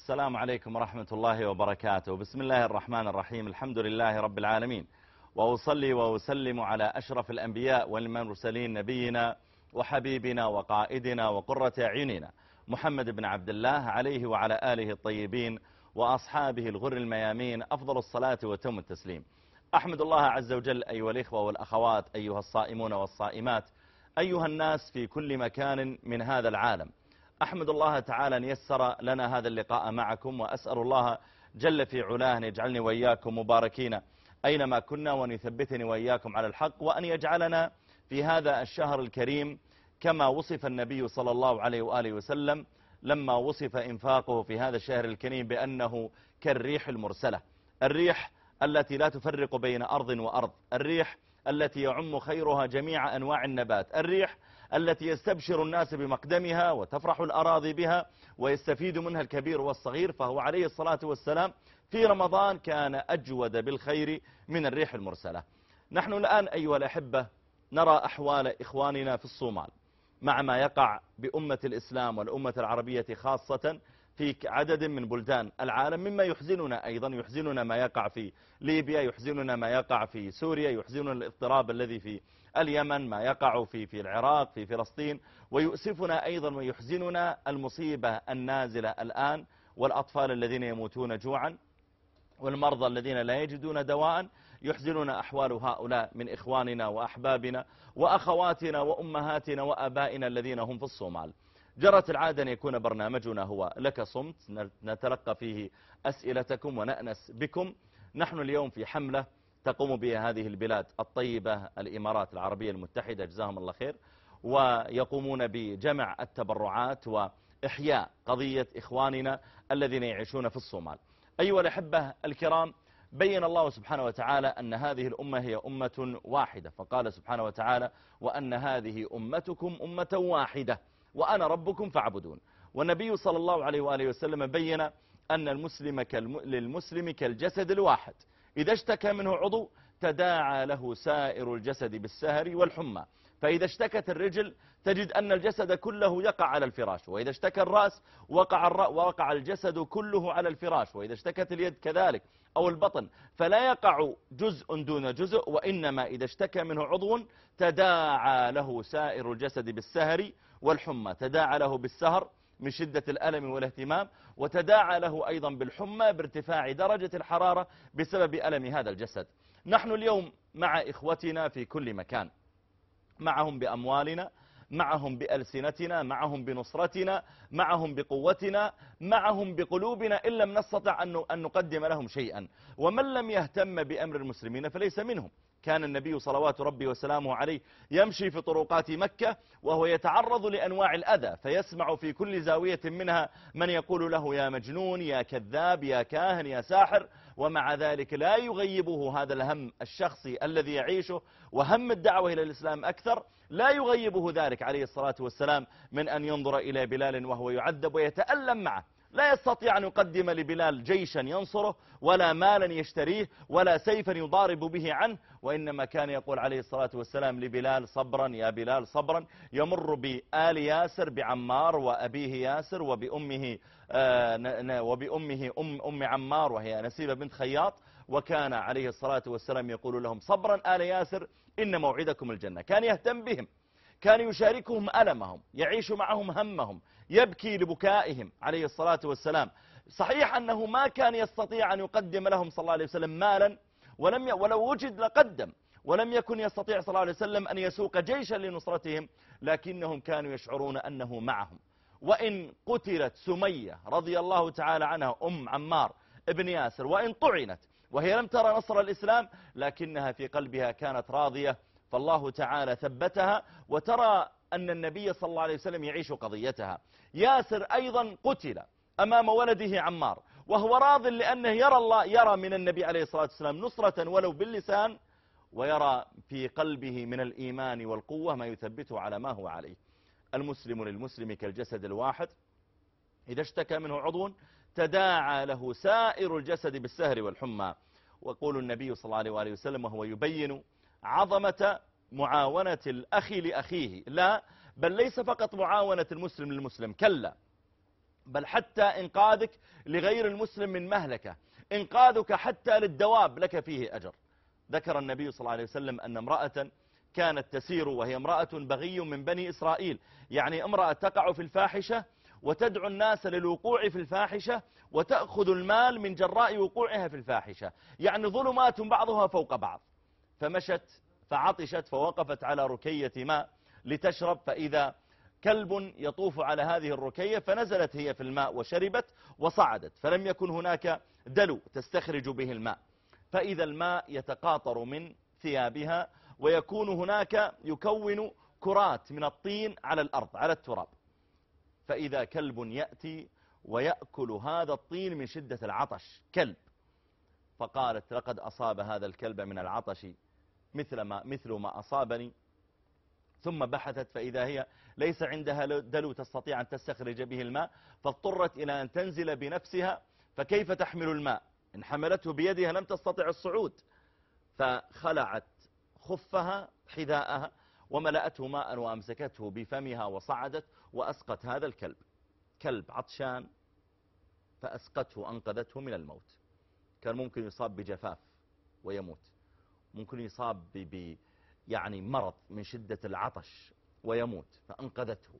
السلام عليكم ورحمة الله وبركاته. بسم الله الرحمن الرحيم. الحمد لله رب العالمين، وأصلي وأسلم على أشرف الأنبياء والمرسلين، نبينا وحبيبنا وقائدنا وقرة أعيننا محمد بن عبد الله، عليه وعلى آله الطيبين وأصحابه الغر الميامين أفضل الصلاة وتم التسليم. أحمد الله عز وجل أيها الإخوة والأخوات، أيها الصائمون والصائمات، أيها الناس في كل مكان من هذا العالم. أحمد الله تعالى أن يسر لنا هذا اللقاء معكم، وأسأل الله جل في علاه أن يجعلني وإياكم مباركين أينما كنا، وأن يثبتني وإياكم على الحق، وأن يجعلنا في هذا الشهر الكريم كما وصف النبي صلى الله عليه وآله وسلم لما وصف إنفاقه في هذا الشهر الكريم بأنه كالريح المرسلة، الريح التي لا تفرق بين أرض وأرض، الريح التي يعم خيرها جميع أنواع النبات، الريح التي يستبشر الناس بمقدمها وتفرح الأراضي بها ويستفيد منها الكبير والصغير. فهو عليه الصلاة والسلام في رمضان كان أجود بالخير من الريح المرسلة. نحن الآن أيها الأحبة نرى أحوال إخواننا في الصومال مع ما يقع بأمة الإسلام والأمة العربية خاصة في عدد من بلدان العالم، مما يحزننا أيضا. يحزننا ما يقع في ليبيا، يحزننا ما يقع في سوريا، يحزننا الاضطراب الذي في اليمن، ما يقع في العراق، في فلسطين، ويؤسفنا أيضا ويحزننا المصيبة النازلة الآن، والأطفال الذين يموتون جوعا، والمرضى الذين لا يجدون دواء. يحزننا أحوال هؤلاء من إخواننا وأحبابنا وأخواتنا وأمهاتنا وأبائنا الذين هم في الصومال. جرت العادة أن يكون برنامجنا هو لك صمت، نتلقى فيه أسئلتكم ونأنس بكم. نحن اليوم في حملة تقوم بها هذه البلاد الطيبة، الإمارات العربية المتحدة، جزاهم الله خير، ويقومون بجمع التبرعات وإحياء قضية إخواننا الذين يعيشون في الصومال. أيها الأحبة الكرام، بين الله سبحانه وتعالى أن هذه الأمة هي أمة واحدة، فقال سبحانه وتعالى: وأن هذه أمتكم أمة واحدة وأنا ربكم فاعبدون. والنبي صلى الله عليه وآله وسلم بين أن المسلم للمسلم كالجسد الواحد، إذا اشتكى منه عضو تداعى له سائر الجسد بالسهر والحمى. فإذا اشتكت الرجل تجد أن الجسد كله يقع على الفراش، وإذا اشتكى الرأس وقع الجسد كله على الفراش، وإذا اشتكت اليد كذلك أو البطن، فلا يقع جزء دون جزء، وإنما إذا اشتكى منه عضو تداعى له سائر الجسد بالسهر والحمى. تداعى له بالسهر من شدة الألم والاهتمام، وتداعى له أيضا بالحمى بارتفاع درجة الحرارة بسبب ألم هذا الجسد. نحن اليوم مع إخوتنا في كل مكان، معهم بأموالنا، معهم بألسنتنا، معهم بنصرتنا، معهم بقوتنا، معهم بقلوبنا، إن لم نستطع أن نقدم لهم شيئا. ومن لم يهتم بأمر المسلمين فليس منهم. كان النبي صلوات ربي وسلامه عليه يمشي في طرقات مكة وهو يتعرض لأنواع الأذى، فيسمع في كل زاوية منها من يقول له: يا مجنون، يا كذاب، يا كاهن، يا ساحر. ومع ذلك لا يغيبه هذا الهم الشخصي الذي يعيشه، وهم الدعوة إلى الإسلام أكثر، لا يغيبه ذلك عليه الصلاة والسلام من أن ينظر إلى بلال وهو يعذب ويتألم معه. لا يستطيع أن يقدم لبلال جيشا ينصره، ولا مالا يشتريه، ولا سيفا يضارب به عنه، وإنما كان يقول عليه الصلاة والسلام لبلال: صبرا يا بلال صبرا. يمر بآل ياسر، بعمار وأبيه ياسر، وبأمه أم عمار وهي نسيبة بنت خياط، وكان عليه الصلاة والسلام يقول لهم: صبرا آل ياسر إن موعدكم الجنة. كان يهتم بهم، كان يشاركهم ألمهم، يعيش معهم همهم، يبكي لبكائهم عليه الصلاة والسلام. صحيح أنه ما كان يستطيع أن يقدم لهم صلى الله عليه وسلم مالا، ولو وجد لقدم، ولم يكن يستطيع صلى الله عليه وسلم أن يسوق جيشا لنصرتهم، لكنهم كانوا يشعرون أنه معهم. وإن قتلت سمية رضي الله تعالى عنها أم عمار ابن ياسر، وإن طعنت وهي لم ترى نصر الإسلام، لكنها في قلبها كانت راضية، فالله تعالى ثبتها، وترى أن النبي صلى الله عليه وسلم يعيش قضيتها. ياسر أيضا قتل أمام ولده عمار، وهو راض لأنه يرى من النبي عليه الصلاة والسلام نصرة ولو باللسان، ويرى في قلبه من الإيمان والقوة ما يثبته على ما هو عليه. المسلم للمسلم كالجسد الواحد، إذا اشتكى منه عضو تداعى له سائر الجسد بالسهر والحمى. ويقول النبي صلى الله عليه وسلم وهو يبين عظمة معاونة الأخي لأخيه، لا بل ليس فقط معاونة المسلم للمسلم، كلا، بل حتى إنقاذك لغير المسلم من مهلكة، إنقاذك حتى للدواب لك فيه أجر. ذكر النبي صلى الله عليه وسلم أن امرأة كانت تسير وهي امرأة بغي من بني إسرائيل، يعني امرأة تقع في الفاحشة وتدعو الناس للوقوع في الفاحشة وتأخذ المال من جراء وقوعها في الفاحشة، يعني ظلمات بعضها فوق بعض. فمشت فعطشت فوقفت على ركية ماء لتشرب، فإذا كلب يطوف على هذه الركية، فنزلت هي في الماء وشربت وصعدت، فلم يكن هناك دلو تستخرج به الماء، فإذا الماء يتقاطر من ثيابها ويكون هناك يكون كرات من الطين على الأرض على التراب، فإذا كلب يأتي ويأكل هذا الطين من شدة العطش، كلب. فقالت لقد أصاب هذا الكلب من العطش مثل ما أصابني، ثم بحثت فإذا هي ليس عندها دلو تستطيع أن تستخرج به الماء، فاضطرت إلى أن تنزل بنفسها، فكيف تحمل الماء؟ إن حملته بيدها لم تستطع الصعود، فخلعت خفها حذاءها وملأته ماء وأمسكته بفمها وصعدت وأسقت هذا الكلب، كلب عطشان فأسقته أنقذته من الموت. كان ممكن يصاب بجفاف ويموت، ممكن يصاب يعني مرض من شدة العطش ويموت، فأنقذته.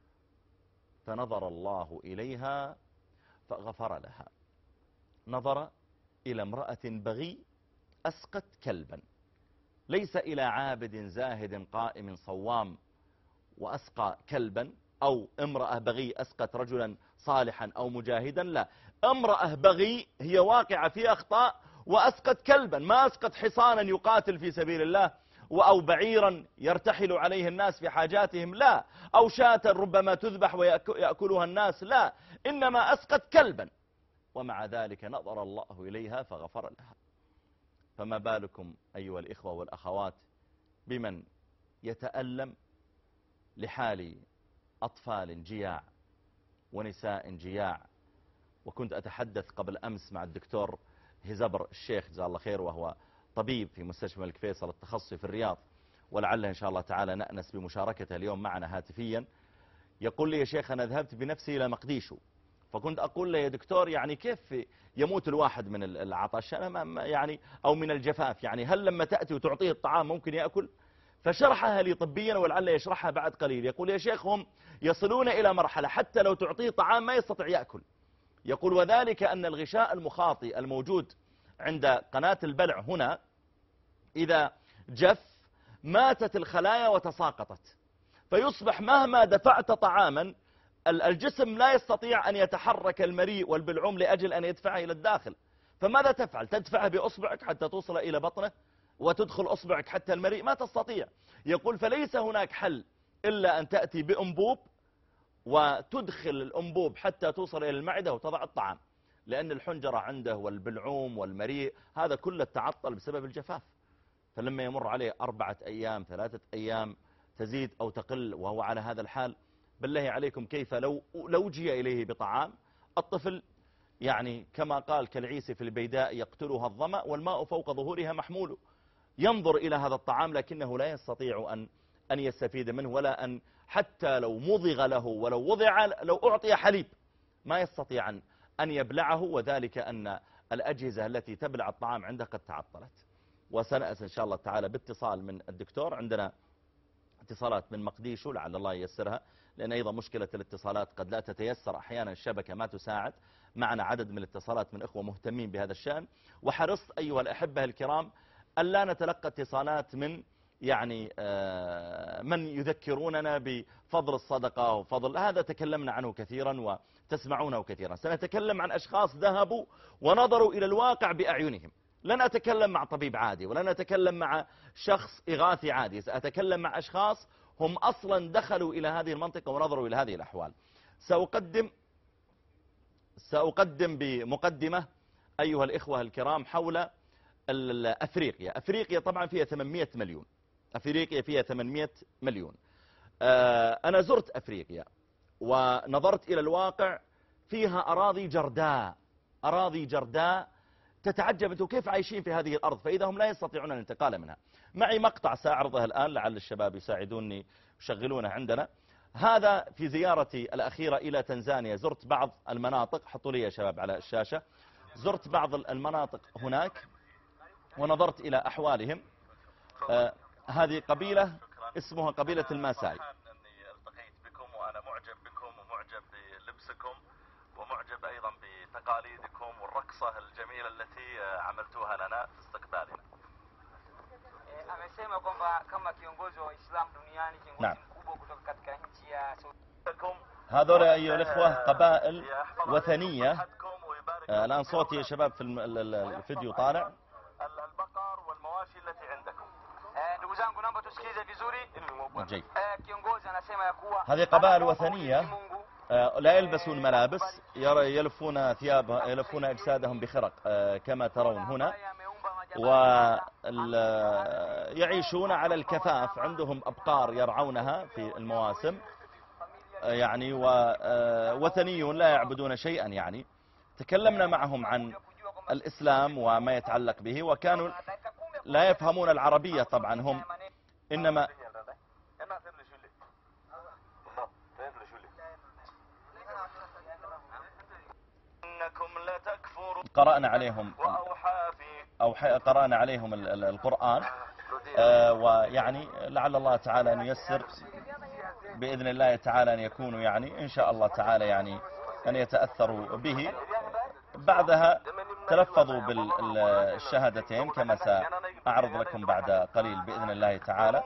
فنظر الله إليها فغفر لها، نظر إلى امرأة بغي أسقت كلبا، ليس إلى عابد زاهد قائم صوام وأسقى كلبا، أو امرأة بغي أسقت رجلا صالحا أو مجاهدا، لا، امرأة بغي هي واقعة في أخطاء وأسقت كلبا، ما أسقت حصانا يقاتل في سبيل الله، أو بعيرا يرتحل عليه الناس في حاجاتهم، لا، أو شاة ربما تذبح ويأكلها الناس، لا، إنما أسقت كلبا، ومع ذلك نظر الله إليها فغفر لها. فما بالكم أيها الإخوة والأخوات بمن يتألم لحال أطفال جياع ونساء جياع. وكنت أتحدث قبل أمس مع الدكتور هزبر الشيخ جزاه الله خير، وهو طبيب في مستشفى الملك فيصل التخصصي في الرياض، ولعله إن شاء الله تعالى نأنس بمشاركته اليوم معنا هاتفيا. يقول لي يا شيخ أنا ذهبت بنفسي إلى مقديشو، فكنت أقول له يا دكتور يعني كيف يموت الواحد من العطش أنا يعني أو من الجفاف، يعني هل لما تأتي وتعطيه الطعام ممكن يأكل؟ فشرحها لي طبيا ولعل يشرحها بعد قليل. يقول يا شيخ هم يصلون إلى مرحلة حتى لو تعطيه طعام ما يستطيع يأكل. يقول وذلك أن الغشاء المخاطي الموجود عند قناة البلع هنا إذا جف ماتت الخلايا وتساقطت، فيصبح مهما دفعت طعاما الجسم لا يستطيع أن يتحرك المريء والبلعوم لأجل أن يدفعه إلى الداخل. فماذا تفعل؟ تدفعه بأصبعك حتى توصل إلى بطنه وتدخل أصبعك حتى المريء؟ ما تستطيع. يقول فليس هناك حل إلا أن تأتي بأنبوب وتدخل الأنبوب حتى توصل إلى المعدة وتضع الطعام، لأن الحنجرة عنده والبلعوم والمريء هذا كله تعطل بسبب الجفاف. فلما يمر عليه 4 أيام 3 أيام تزيد أو تقل وهو على هذا الحال، بالله عليكم كيف لو جي إليه بطعام؟ الطفل يعني كما قال كالعيس في البيداء يقتلها الظمأ والماء فوق ظهورها محمول، ينظر إلى هذا الطعام لكنه لا يستطيع أن يستفيد منه، ولا أن حتى لو مضغ له ولو وضع لو أعطي حليب ما يستطيع أن يبلعه، وذلك أن الأجهزة التي تبلع الطعام عنده قد تعطلت. وسنأس إن شاء الله تعالى باتصال من الدكتور، عندنا اتصالات من مقديشو لعل الله ييسرها، لأن أيضا مشكلة الاتصالات قد لا تتيسر أحيانا، الشبكة ما تساعد. معنا عدد من الاتصالات من إخوة مهتمين بهذا الشأن، وحرصت أيها الأحبة الكرام ألا نتلقى اتصالات من يعني من يذكروننا بفضل الصدقة وفضل هذا، تكلمنا عنه كثيرا وتسمعونه كثيرا. سنتكلم عن أشخاص ذهبوا ونظروا إلى الواقع بأعينهم، لن أتكلم مع طبيب عادي ولن أتكلم مع شخص إغاثي عادي، سأتكلم مع أشخاص هم أصلا دخلوا إلى هذه المنطقة ونظروا إلى هذه الأحوال. سأقدم بمقدمة أيها الإخوة الكرام حول أفريقيا. أفريقيا طبعا فيها 800 مليون، أفريقيا فيها 800 مليون. أنا زرت أفريقيا ونظرت إلى الواقع، فيها أراضي جرداء تتعجب أنتم كيف عايشين في هذه الأرض، فإذا هم لا يستطيعون الانتقال منها. معي مقطع سأعرضه الآن لعل الشباب يساعدوني يشغلونه عندنا. هذا في زيارتي الأخيرة إلى تنزانيا. زرت بعض المناطق، حطوا لي يا شباب على الشاشة، زرت بعض المناطق هناك ونظرت إلى أحوالهم. هذه قبيلة اسمها قبيلة الماساي. أني التقيت بكم وأنا معجب بكم ومعجب بلبسكم ومعجب أيضا بتقاليدكم والرقصة الجميلة التي عملتوها لنا في استقبالنا. amesema kwamba kama kiongozi wa Uislamu duniani, kiongozi mkubwa kutoka katika nchi ya هذول أيها الإخوة قبائل وثنية. الآن صوتي يا شباب في الفيديو طالع. البقر والمواشي التي عندكم. ndugu zangu naomba tusikize vizuri. جيد. kiongozi anasema ya kuwa هذه قبائل وثنية لا يلبسون ملابس، يلفون ثياب، يلفون أجسادهم بخرق كما ترون هنا، ويعيشون على الكفاف، عندهم أبقار يرعونها في المواسم يعني، ووثنيون لا يعبدون شيئا يعني. تكلمنا معهم عن الإسلام وما يتعلق به، وكانوا لا يفهمون العربية طبعا، هم إنما قرأنا عليهم قرأنا عليهم القرآن، ويعني لعل الله تعالى أن ييسر بإذن الله تعالى أن يكونوا يعني إن شاء الله تعالى يعني أن يتأثروا به. بعدها تلفظوا بالشهادتين كما سأعرض لكم بعد قليل بإذن الله تعالى.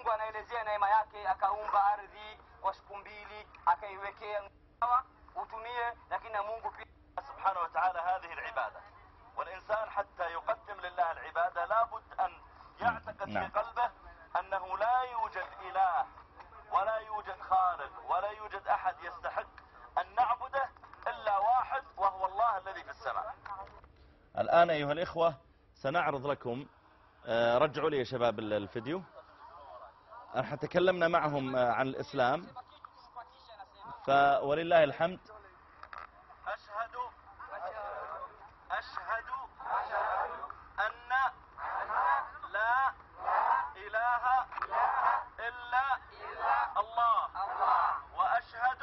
سبحانه وتعالى هذه العبادة، والإنسان حتى يقدم لله العبادة لابد أن يعتقد في قلبه أنه لا يوجد إله ولا يوجد خالق ولا يوجد أحد يستحق أن نعبده إلا واحد، وهو الله الذي في السماء. الآن أيها الإخوة سنعرض لكم، رجعوا لي يا شباب الفيديو. نحن تكلمنا معهم عن الإسلام، فولله الحمد. أشهد أن لا إله إلا الله، وأشهد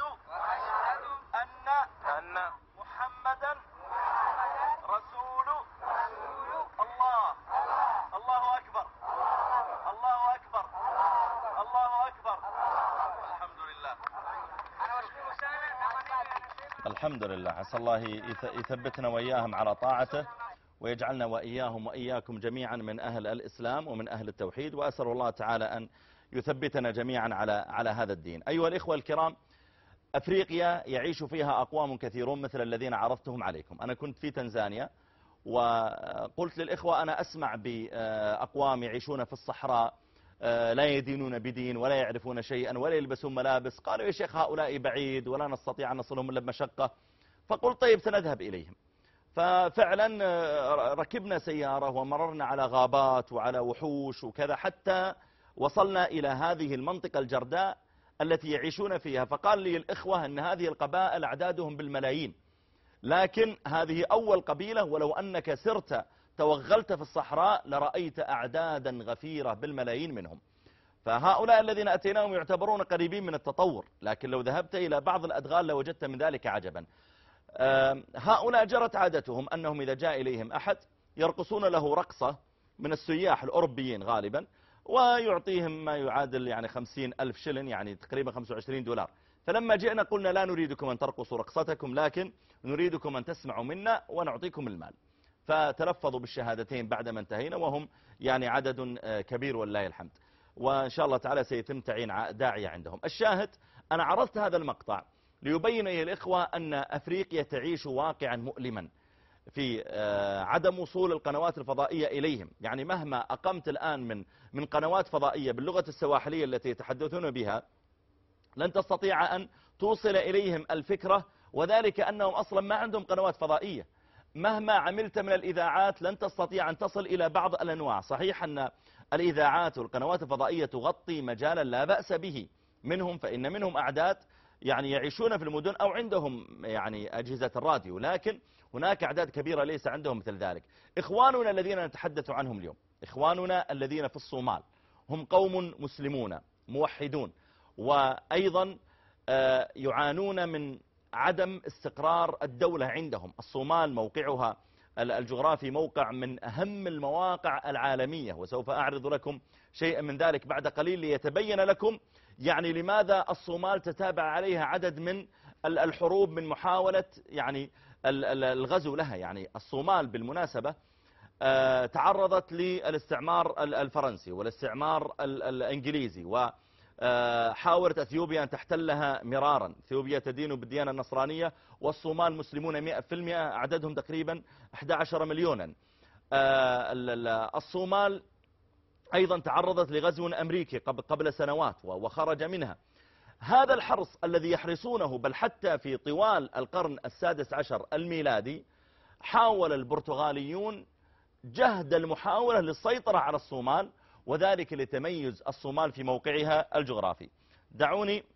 أن محمدا رسول الله. الله أكبر، الله أكبر، الله أكبر. الحمد لله. الحمد لله. عسى الله يثبتنا وإياهم على طاعته، ويجعلنا وإياهم وإياكم جميعا من أهل الإسلام ومن أهل التوحيد، وأسأل الله تعالى أن يثبتنا جميعا على هذا الدين. أيها الإخوة الكرام، أفريقيا يعيش فيها أقوام كثيرون مثل الذين عرضتهم عليكم. أنا كنت في تنزانيا وقلت للإخوة أنا أسمع بأقوام يعيشون في الصحراء لا يدينون بدين ولا يعرفون شيئا ولا يلبسون ملابس. قالوا يا شيخ هؤلاء بعيد ولا نستطيع أن نصلهم إلا بمشقة. فقلت طيب سنذهب إليهم. ففعلا ركبنا سيارة ومررنا على غابات وعلى وحوش وكذا حتى وصلنا إلى هذه المنطقة الجرداء التي يعيشون فيها. فقال لي الإخوة أن هذه القبائل أعدادهم بالملايين، لكن هذه أول قبيلة، ولو أنك سرت توغلت في الصحراء لرأيت أعدادا غفيرة بالملايين منهم. فهؤلاء الذين أتيناهم يعتبرون قريبين من التطور، لكن لو ذهبت إلى بعض الأدغال لوجدت من ذلك عجبا. هؤلاء جرت عادتهم أنهم إذا جاء إليهم أحد يرقصون له رقصة من السياح الأوروبيين غالبا، ويعطيهم ما يعادل يعني 50,000 شلن، يعني تقريبا 25 دولار. فلما جئنا قلنا لا نريدكم أن ترقصوا رقصتكم، لكن نريدكم أن تسمعوا منا ونعطيكم المال. فتلفظوا بالشهادتين بعدما انتهينا، وهم يعني عدد كبير والله الحمد، وإن شاء الله تعالى سيتم تعيين داعية عندهم. الشاهد أنا عرضت هذا المقطع ليبين أيها الإخوة أن أفريقيا تعيش واقعا مؤلما في عدم وصول القنوات الفضائية إليهم. يعني مهما أقمت الآن من قنوات فضائية باللغة السواحلية التي يتحدثون بها لن تستطيع أن توصل إليهم الفكرة، وذلك أنهم أصلا ما عندهم قنوات فضائية. مهما عملت من الإذاعات لن تستطيع أن تصل إلى بعض الأنواع. صحيح أن الإذاعات والقنوات الفضائية تغطي مجالا لا بأس به منهم، فإن منهم أعداد يعني يعيشون في المدن أو عندهم يعني أجهزة الراديو، لكن هناك أعداد كبيرة ليس عندهم مثل ذلك. إخواننا الذين نتحدث عنهم اليوم، إخواننا الذين في الصومال، هم قوم مسلمون موحدون، وأيضا يعانون من عدم استقرار الدولة عندهم. الصومال موقعها الجغرافي موقع من أهم المواقع العالمية، وسوف أعرض لكم شيئا من ذلك بعد قليل ليتبين لكم يعني لماذا الصومال تتابع عليها عدد من الحروب من محاولة يعني الغزو لها. يعني الصومال بالمناسبة تعرضت للاستعمار الفرنسي والاستعمار الإنجليزي، وحاولت أثيوبيا أن تحتلها مرارا. أثيوبيا تدين بالديانة النصرانية والصومال مسلمون 100%، عددهم تقريبا 11 مليونا. الصومال أيضا تعرضت لغزو أمريكي قبل سنوات وخرج منها. هذا الحرص الذي يحرصونه، بل حتى في طوال القرن ال16 الميلادي حاول البرتغاليون جهد المحاولة للسيطرة على الصومال، وذلك لتميز الصومال في موقعها الجغرافي. دعوني.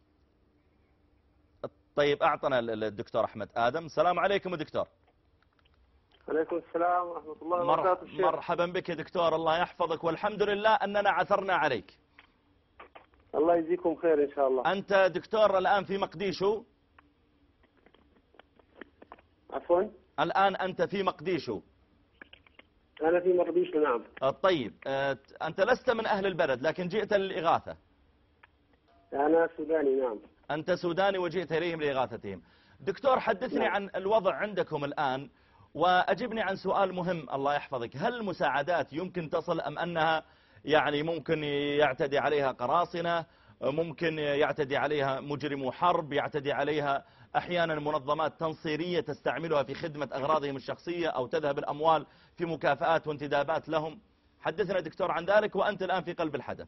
طيب أعطنا الدكتور أحمد آدم. السلام عليكم دكتور. عليكم السلام ورحمة الله وبركاته الشيخ. مرحبا بك دكتور، الله يحفظك، والحمد لله أننا عثرنا عليك. الله يجزيكم خير إن شاء الله. أنت دكتور الآن في مقديشو؟ عفوا؟ الآن أنت في مقديشو؟ أنا في مقديشو نعم. طيب أنت لست من أهل البلد لكن جئت للإغاثة. أنا سوداني نعم. أنت سوداني وجئت إليهم لإغاثتهم. دكتور حدثني نعم. عن الوضع عندكم الآن، وأجبني عن سؤال مهم الله يحفظك. هل المساعدات يمكن تصل أم أنها يعني ممكن يعتدي عليها قراصنة، ممكن يعتدي عليها مجرمو حرب، يعتدي عليها أحيانا منظمات تنصيرية تستعملها في خدمة أغراضهم الشخصية أو تذهب الأموال في مكافآت وانتدابات لهم؟ حدثنا دكتور عن ذلك وأنت الآن في قلب الحدث.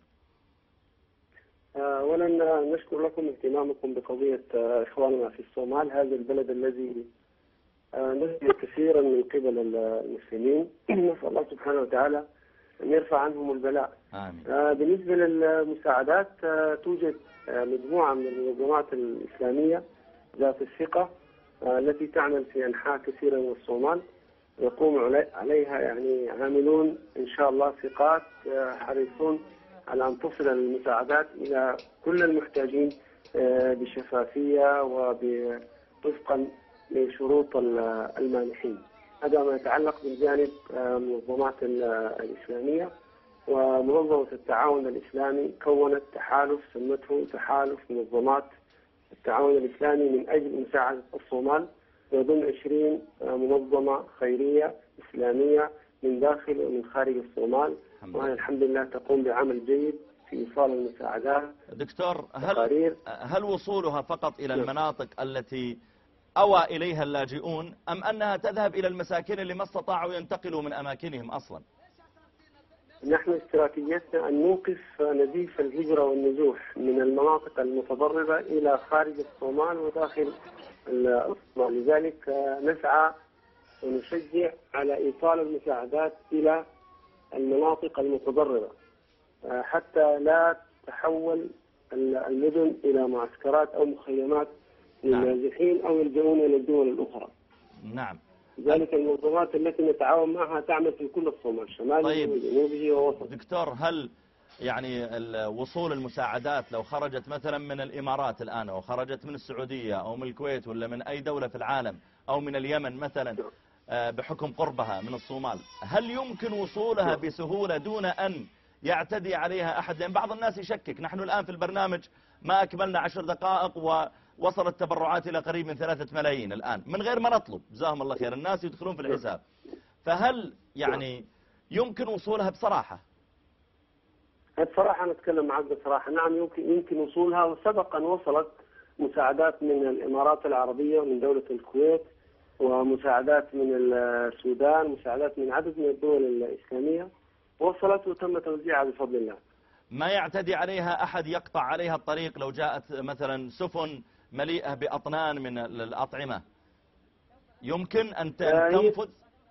أولا نشكر لكم اهتمامكم بقضية إخواننا في الصومال، هذا البلد الذي نزل كثيرا من قبل المسلمين. نسأل الله سبحانه وتعالى أن يرفع عنهم البلاء. آمين. بالنسبة للمساعدات توجد مجموعة من المنظمات الإسلامية ذات الثقة التي تعمل في أنحاء كثيرة من الصومال، يقوم عليها يعني عاملون إن شاء الله ثقات حريصون على أن تصل المساعدات إلى كل المحتاجين بشفافية ووفقا لشروط المانحين. هذا ما يتعلق بالجانب المنظمات الإسلامية. ومنظمة التعاون الإسلامي كونت تحالف سمته تحالف منظمات التعاون الإسلامي من أجل مساعدة الصومال، يضم 20 منظمة خيرية إسلامية من داخل ومن خارج الصومال، وهي الحمد لله تقوم بعمل جيد في إيصال المساعدات. دكتور هل وصولها فقط إلى المناطق التي أوى إليها اللاجئون أم أنها تذهب إلى المساكين اللي ما استطاعوا ينتقلوا من أماكنهم أصلا؟ نحن استراتيجيتنا أن نوقف نزيف الهجرة والنزوح من المناطق المتضررة إلى خارج الصومال وداخل الصومال، لذلك نسعى ونشجع على إيصال المساعدات إلى المناطق المتضررة حتى لا تحول المدن إلى معسكرات أو مخيمات للنازحين أو يلجؤون إلى الدول الأخرى. نعم. ذلك المنظمات التي نتعاون معها تعمل في كل الصومال شماله وجنوبه ووسطه. دكتور هل يعني وصول المساعدات لو خرجت مثلا من الإمارات الآن أو خرجت من السعودية أو من الكويت ولا من أي دولة في العالم أو من اليمن مثلا بحكم قربها من الصومال، هل يمكن وصولها بسهولة دون أن يعتدي عليها أحد؟ لأن بعض الناس يشكك. نحن الآن في البرنامج ما أكملنا 10 دقائق ووصلت التبرعات إلى قريب من 3 ملايين الآن من غير ما نطلب، جزاهم الله خير، الناس يدخلون في الحساب. فهل يعني يمكن وصولها بصراحة؟ بصراحة نتكلم معك بصراحة، نعم يمكن وصولها، وسبقا وصلت مساعدات من الإمارات العربية ومن دولة الكويت ومساعدات من السودان، مساعدات من عدد من الدول الإسلامية وصلت وتم توزيعها بفضل الله. ما يعتدي عليها أحد يقطع عليها الطريق لو جاءت مثلا سفن مليئة بأطنان من الأطعمة، يمكن أن تنفذ؟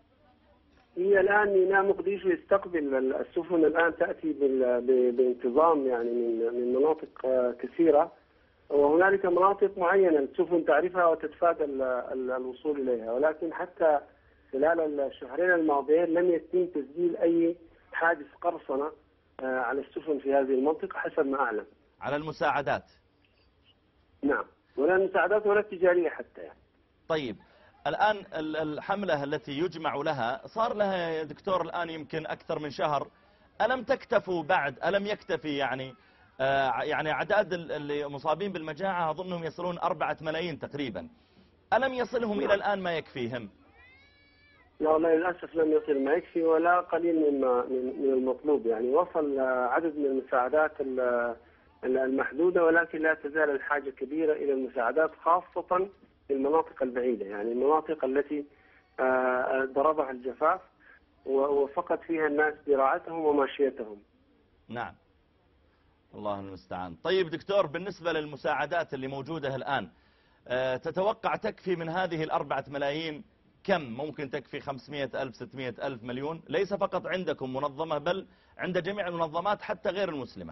هي الآن ميناء مقديشو يستقبل السفن الآن تأتي بانتظام يعني من مناطق كثيرة، وهنالك مناطق معينة السفن تعرفها وتتفادى الوصول إليها، ولكن حتى خلال الشهرين الماضيين لم يتم تسجيل أي حادث قرصنة على السفن في هذه المنطقة حسب ما أعلم. على المساعدات؟ نعم. ولا المساعدات ولا التجارية حتى يعني. طيب الآن الحملة التي يجمع لها صار لها يا دكتور الآن يمكن أكثر من شهر، ألم تكتفوا بعد؟ ألم يكتفي يعني يعني أعداد المصابين بالمجاعة أظنهم يصلون 4 ملايين تقريبا، ألم يصلهم إلى الآن ما يكفيهم؟ لا والله للأسف لم يصل ما يكفي ولا قليل من المطلوب. يعني وصل عدد من المساعدات المحدودة، ولكن لا تزال الحاجة كبيرة إلى المساعدات خاصة في المناطق البعيدة، يعني المناطق التي ضربها الجفاف وفقد فيها الناس زراعتهم وماشيتهم. نعم الله المستعان. طيب دكتور، بالنسبة للمساعدات اللي موجودة الآن تتوقع تكفي من هذه 4 ملايين كم؟ ممكن تكفي 500,000 600,000 مليون؟ ليس فقط عندكم منظمة بل عند جميع المنظمات حتى غير المسلمة.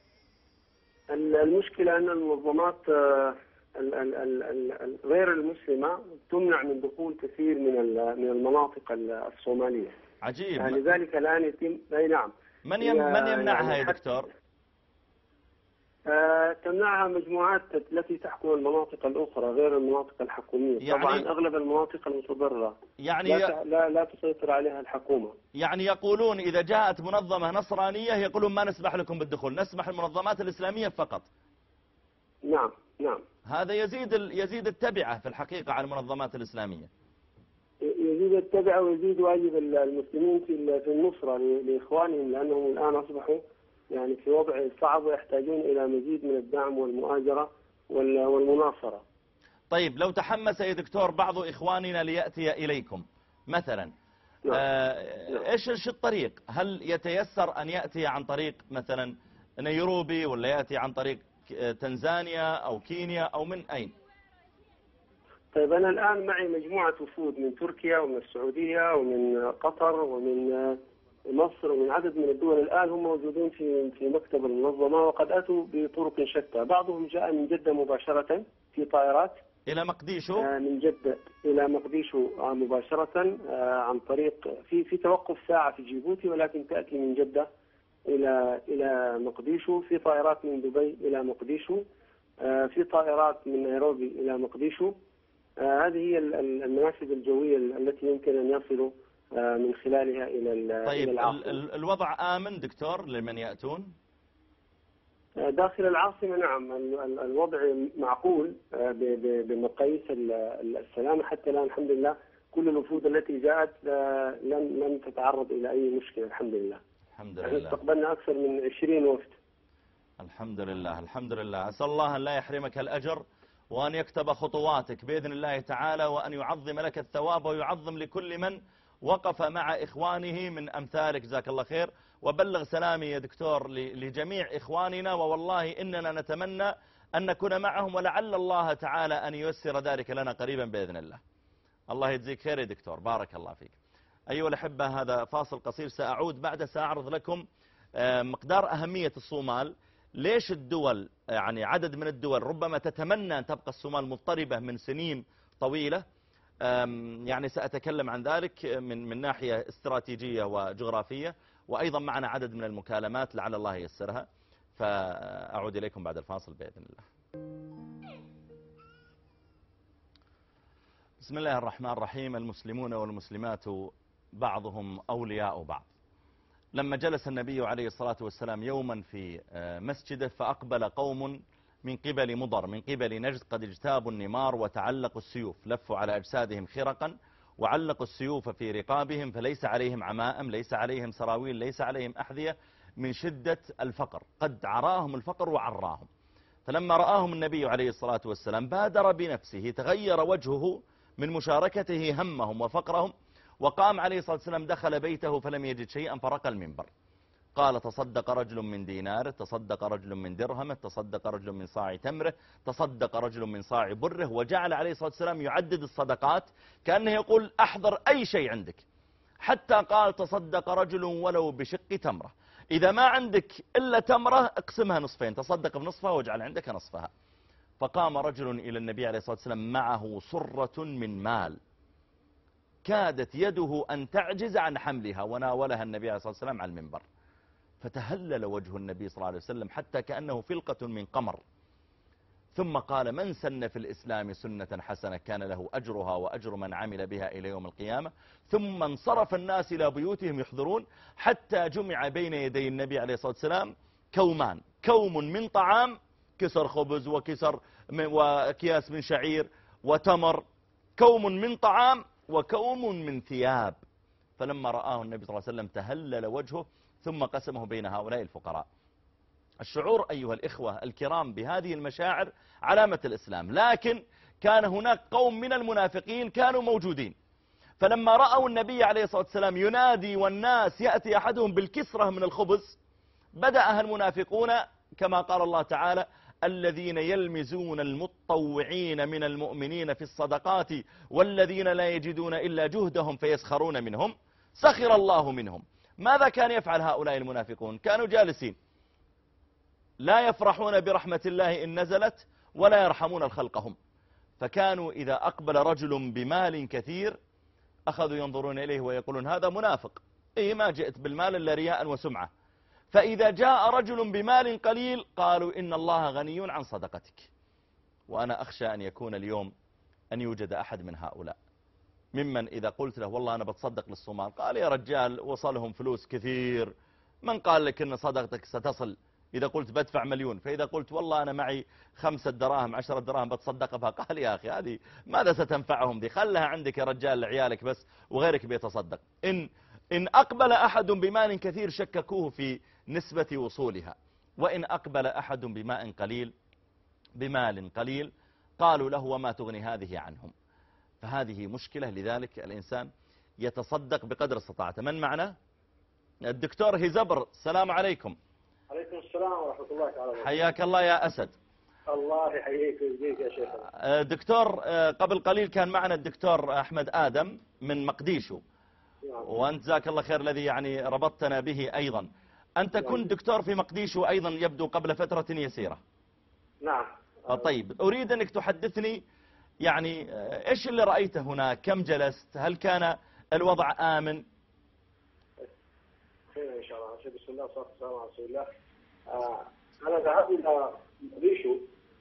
المشكلة أن المنظمات غير المسلمة تمنع من دخول كثير من المناطق الصومالية. عجيب. يعني ذلك الآن يتم. أي نعم. من يمنعها يعني يا دكتور؟ تمنعها مجموعات التي تحكم المناطق الأخرى غير المناطق الحكومية. يعني طبعا أغلب المناطق المتضررة يعني لا تسيطر عليها الحكومة. يعني يقولون إذا جاءت منظمة نصرانية يقولون ما نسمح لكم بالدخول، نسمح المنظمات الإسلامية فقط. نعم نعم. هذا يزيد التبعة في الحقيقة على المنظمات الإسلامية. يزيد التبعة ويزيد واجب المسلمين في النصرة لإخوانهم، لأنهم الآن أصبحوا يعني في وضع صعب ويحتاجون إلى مزيد من الدعم والمؤازرة والمناصرة. طيب لو تحمس يا دكتور بعض إخواننا ليأتي إليكم مثلا، إيش الطريق؟ هل يتيسر أن يأتي عن طريق مثلا نيروبي، ولا يأتي عن طريق تنزانيا أو كينيا، أو من أين؟ طيب أنا الآن معي مجموعة وفود من تركيا ومن السعودية ومن قطر ومن مصر ومن عدد من الدول. الآن هم موجودون في مكتب المنظمة، وقد أتوا بطرق شتى. بعضهم جاء من جدة مباشرة في طائرات إلى مقديشو، من جدة إلى مقديشو مباشرة عن طريق في توقف ساعة في جيبوتي، ولكن تأتي من جدة إلى مقديشو. في طائرات من دبي إلى مقديشو، في طائرات من نيروبي إلى مقديشو. هذه هي المنافذ الجوية التي يمكن أن يصلوا من خلالها إلى طيب العاصمة. الوضع آمن دكتور لمن يأتون؟ داخل العاصمة نعم الوضع معقول بمقاييس السلامة. حتى الآن الحمد لله كل الوفود التي جاءت لم تتعرض إلى أي مشكلة الحمد لله. الحمد لله. استقبلنا أكثر من 20 وفد. الحمد لله الحمد لله. أسأل الله أن لا يحرمك الأجر، وأن يكتب خطواتك بإذن الله تعالى، وأن يعظم لك الثواب ويعظم لكل من وقف مع إخوانه من أمثالك. جزاك الله خير. وبلغ سلامي يا دكتور لجميع إخواننا، ووالله إننا نتمنى أن نكون معهم، ولعل الله تعالى أن ييسر ذلك لنا قريبا بإذن الله. الله يجزيك خير يا دكتور، بارك الله فيك. أيها الأحبة، هذا فاصل قصير، سأعود بعد سأعرض لكم مقدار أهمية الصومال. ليش الدول، يعني عدد من الدول ربما تتمنى أن تبقى الصومال مضطربة من سنين طويلة، يعني سأتكلم عن ذلك من ناحية استراتيجية وجغرافية، وأيضا معنا عدد من المكالمات لعل الله ييسرها. فأعود إليكم بعد الفاصل بإذن الله. بسم الله الرحمن الرحيم. المسلمون والمسلمات بعضهم أولياء بعض. لما جلس النبي عليه الصلاة والسلام يوما في مسجده، فأقبل قوم من قبل مضر من قبل نجد قد اجتابوا النمار وتعلقوا السيوف، لفوا على أجسادهم خرقا وعلقوا السيوف في رقابهم، فليس عليهم عمائم، ليس عليهم سراويل، ليس عليهم أحذية، من شدة الفقر. قد عراهم الفقر وعراهم. فلما رآهم النبي عليه الصلاة والسلام بادر بنفسه، تغير وجهه من مشاركته همهم وفقرهم، وقام عليه الصلاة والسلام، دخل بيته فلم يجد شيئا فرقى المنبر، قال: تصدق رجل من ديناره، تصدق رجل من درهمه، تصدق رجل من صاع تمره، تصدق رجل من صاع بره. وجعل عليه الصلاة والسلام يعدد الصدقات كأنه يقول: أحضر أي شيء عندك، حتى قال: تصدق رجل ولو بشق تمرة، إذا ما عندك إلا تمرة اقسمها نصفين، تصدق بنصفها واجعل عندك نصفها. فقام رجل إلى النبي عليه الصلاة والسلام معه صرة من مال كادت يده أن تعجز عن حملها، وناولها النبي عليه الصلاة والسلام على المنبر. فتهلل وجه النبي صلى الله عليه وسلم حتى كأنه فلقة من قمر، ثم قال من سن في الإسلام سنة حسنة كان له أجرها وأجر من عمل بها إلى يوم القيامة. ثم انصرف الناس إلى بيوتهم يحضرون حتى جمع بين يدي النبي عليه الصلاة والسلام كومان، كوم من طعام، كسر خبز وأكياس من شعير وتمر، كوم من طعام وكوم من ثياب. فلما رآه النبي صلى الله عليه وسلم تهلل وجهه ثم قسمه بين هؤلاء الفقراء. الشعور أيها الإخوة الكرام بهذه المشاعر علامة الإسلام. لكن كان هناك قوم من المنافقين كانوا موجودين، فلما رأوا النبي عليه الصلاة والسلام ينادي والناس يأتي أحدهم بالكسرة من الخبز، بدأها المنافقون كما قال الله تعالى الذين يلمزون المتطوعين من المؤمنين في الصدقات والذين لا يجدون إلا جهدهم فيسخرون منهم سخر الله منهم. ماذا كان يفعل هؤلاء المنافقون؟ كانوا جالسين لا يفرحون برحمة الله إن نزلت ولا يرحمون الخلق هم. فكانوا إذا أقبل رجل بمال كثير أخذوا ينظرون إليه ويقولون هذا منافق، إيه ما جئت بالمال إلا رياء وسمعة. فإذا جاء رجل بمال قليل قالوا إن الله غني عن صدقتك. وأنا أخشى أن يكون اليوم أن يوجد أحد من هؤلاء ممن إذا قلت له والله أنا بتصدق للصومال قال يا رجال وصلهم فلوس كثير، من قال لك أن صدقتك ستصل إذا قلت بدفع مليون؟ فإذا قلت والله أنا معي 5 دراهم 10 دراهم بتصدق بها قال يا أخي هذه ماذا ستنفعهم دي، خلها عندك يا رجال لعيالك بس وغيرك بيتصدق. إن أقبل أحد بمال كثير شككوه في نسبة وصولها، وإن أقبل أحد بمال قليل قالوا له وما تغني هذه عنهم. فهذه مشكلة. لذلك الإنسان يتصدق بقدر استطاعته. من معنا؟ الدكتور هزبر. السلام عليكم. عليكم السلام ورحمة الله تعالى وبركاته. حياك الله يا أسد. الله يحييك ويجزيك يا شيخ. دكتور قبل قليل كان معنا الدكتور أحمد آدم من مقديشو، وأنت جزاك الله خير الذي يعني ربطتنا به أيضا. أنت كنت دكتور في مقديشو أيضا يبدو قبل فترة يسيرة. نعم. طيب أريد أنك تحدثني يعني إيش اللي رأيته هناك، كم جلست، هل كان الوضع آمن؟ خير إن شاء الله. بسم الله والصلاة والسلام على رسول الله. أنا ذهبت إلى مقديشو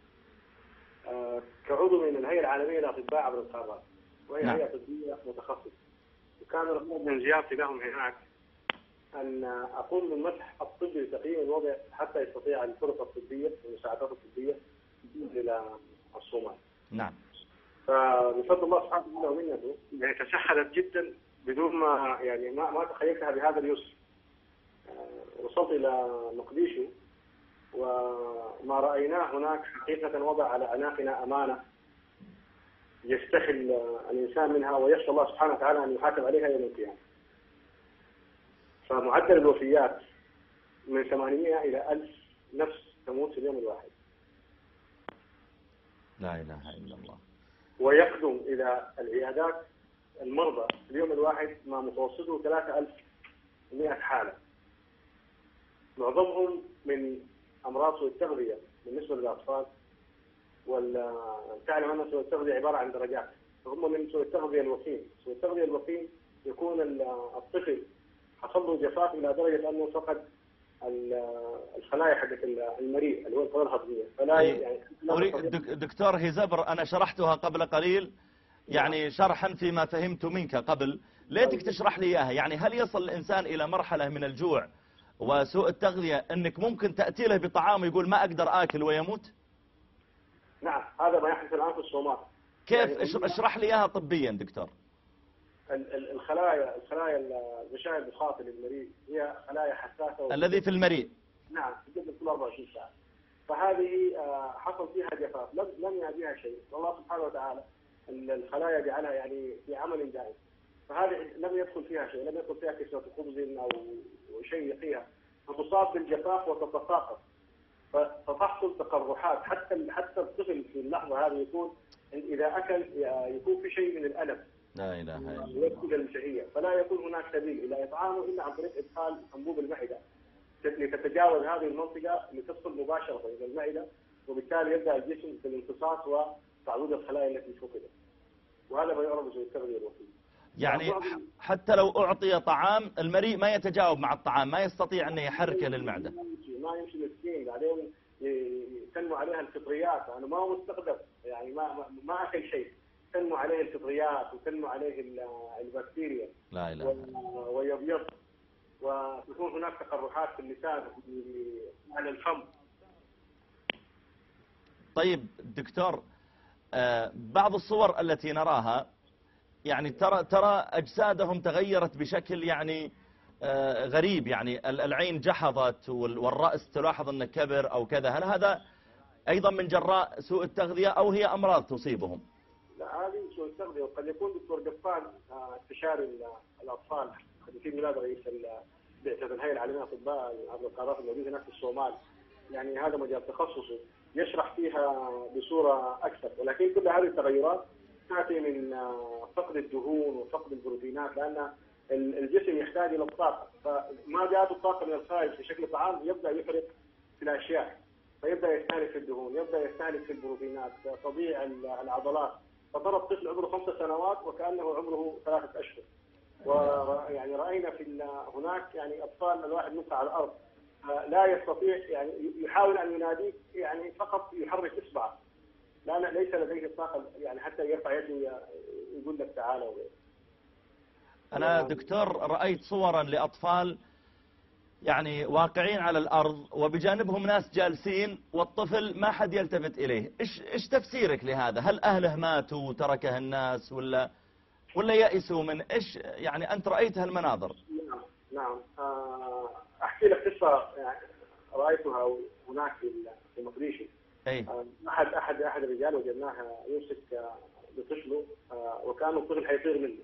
كعضو من الهيئة العالمية للأطباء عبر القارات، وهي هيئة طبية متخصصة. وكان الغرض من زيارتي لهم هناك أن أقوم بالمسح الطبي لتقييم الوضع حتى يستطيع الفرق الطبية والمساعدات الطبية إلى الصومال. نعم. فبفضل الله سبحانه وتعالى ومنته يعني تسهلت جدا بدون ما يعني ما تخيلتها بهذا اليسر. وصلت إلى مقديشو وما رأيناه هناك حقيقة وضع على أعناقنا أمانة يستحل الإنسان منها ويخشى الله سبحانه وتعالى أن يحاسب عليها يوم القيامة. فمعدل الوفيات من 800 إلى 1000 نفس تموت في اليوم الواحد. لا إله إلا الله. ويقدم إلى العيادات المرضى في اليوم الواحد ما متوسطه 3100 حالة، معظمهم من أمراض سوء التغذية بالنسبة للأطفال. تعلم أن سوء التغذية عبارة عن درجات، فهم من سوء التغذية الوخيم. سوء التغذية الوخيم يكون الطفل حصل له جفاف إلى درجة أنه فقد الخلايا حقت المريء اللي هو القناة الهضمية. فلا يعني دكتور هزبر أنا شرحتها قبل قليل يعني شرحا فيما فهمت منك قبل، ليتك تشرح لي إياها. يعني هل يصل الإنسان إلى مرحلة من الجوع وسوء التغذية أنك ممكن تأتي له بطعام يقول ما أقدر آكل ويموت؟ نعم، هذا ما يحدث الآن في الصومال. كيف؟ يعني اشرح لي إياها طبيا دكتور. الخلايا الغشاء البخاطي للمريء هي خلايا حساسة الذي في المريء. نعم، تجدد كل 24 ساعة. فهذه حصل فيها جفاف، لم يهديها شيء، والله سبحانه وتعالى الخلايا جعلها يعني في عمل دائم. فهذه لم يدخل فيها شيء، لم يدخل فيها كسرة خبز أو شيء يقيها، فتصاب بالجفاف وتتساقط، فتحصل تقرحات. حتى الطفل في اللحظة هذه يكون إذا أكل يكون في شيء من الألم. لا إله إلا الله. ويكون الشهية، فلا يكون هناك سبيل إلى إطعامه إلا عن طريق إدخال أنبوب المعدة لتتجاوز هذه المنطقة لتصل مباشرة إلى المعدة، وبالتالي يبدأ الجسم في الامتصاص وتعويض الخلايا التي فقدت، وهذا ما يعرف بالتغذية الوصفية. يعني حتى لو أعطي طعام المريء ما يتجاوب مع الطعام، ما يستطيع أن يحركه للمعدة. ما يمشي مسكين، بعدين تنمو عليها الفطريات، يعني ما هو مستخدم، يعني ما أكل شيء، تنمو عليه الفطريات وتنمو عليه البكتيريا. لا إله. ويبيض، وتكون هناك تقرحات في اللسان على الفم. طيب دكتور، بعض الصور التي نراها يعني ترى أجسادهم تغيرت بشكل يعني غريب، يعني العين جحظت والرأس تلاحظ أنه كبر أو كذا. هل هذا أيضا من جراء سوء التغذية أو هي أمراض تصيبهم؟ لا، هذه سوء التغذية. وقد يكون دكتور قفال استشاري الأطفال في ميلاد رئيس بعثة الهيئة العالمية للأطباء عبر القارات الموجودة هناك في الصومال، يعني هذا مجال تخصصه يشرح فيها بصورة أكثر. ولكن كل هذه التغيرات تأتي من فقد الدهون وفقد البروتينات، لأن الجسم يحتاج إلى الطاقة، فما جاءت الطاقة من الخارج في شكل طعام يبدأ يحرق في الأشياء، فيبدأ يستهلك في الدهون، يبدأ يستهلك في البروتينات، تضيع العضلات. فترى الطفل عمره 5 سنوات وكأنه عمره 3 أشهر. ويعني رأينا هناك يعني أطفال الواحد منقع على الأرض لا يستطيع، يعني يحاول أن يناديك يعني فقط يحرك إصبعه، لأن ليس لديه الطاقة يعني حتى يرفع يده يقول لك تعالى. أنا دكتور رأيت صورا لأطفال يعني واقعين على الأرض وبجانبهم ناس جالسين والطفل ما حد يلتفت إليه. إيش تفسيرك لهذا؟ هل أهله ماتوا وتركه الناس ولا يأسوا من إيش؟ يعني أنت رأيت هالمناظر. نعم. أحكي لك قصة يعني رأيتها هناك في مقديشو. أي. أحد الرجال وجدناها يمسك بطفله، وكان الطفل حيطير منه،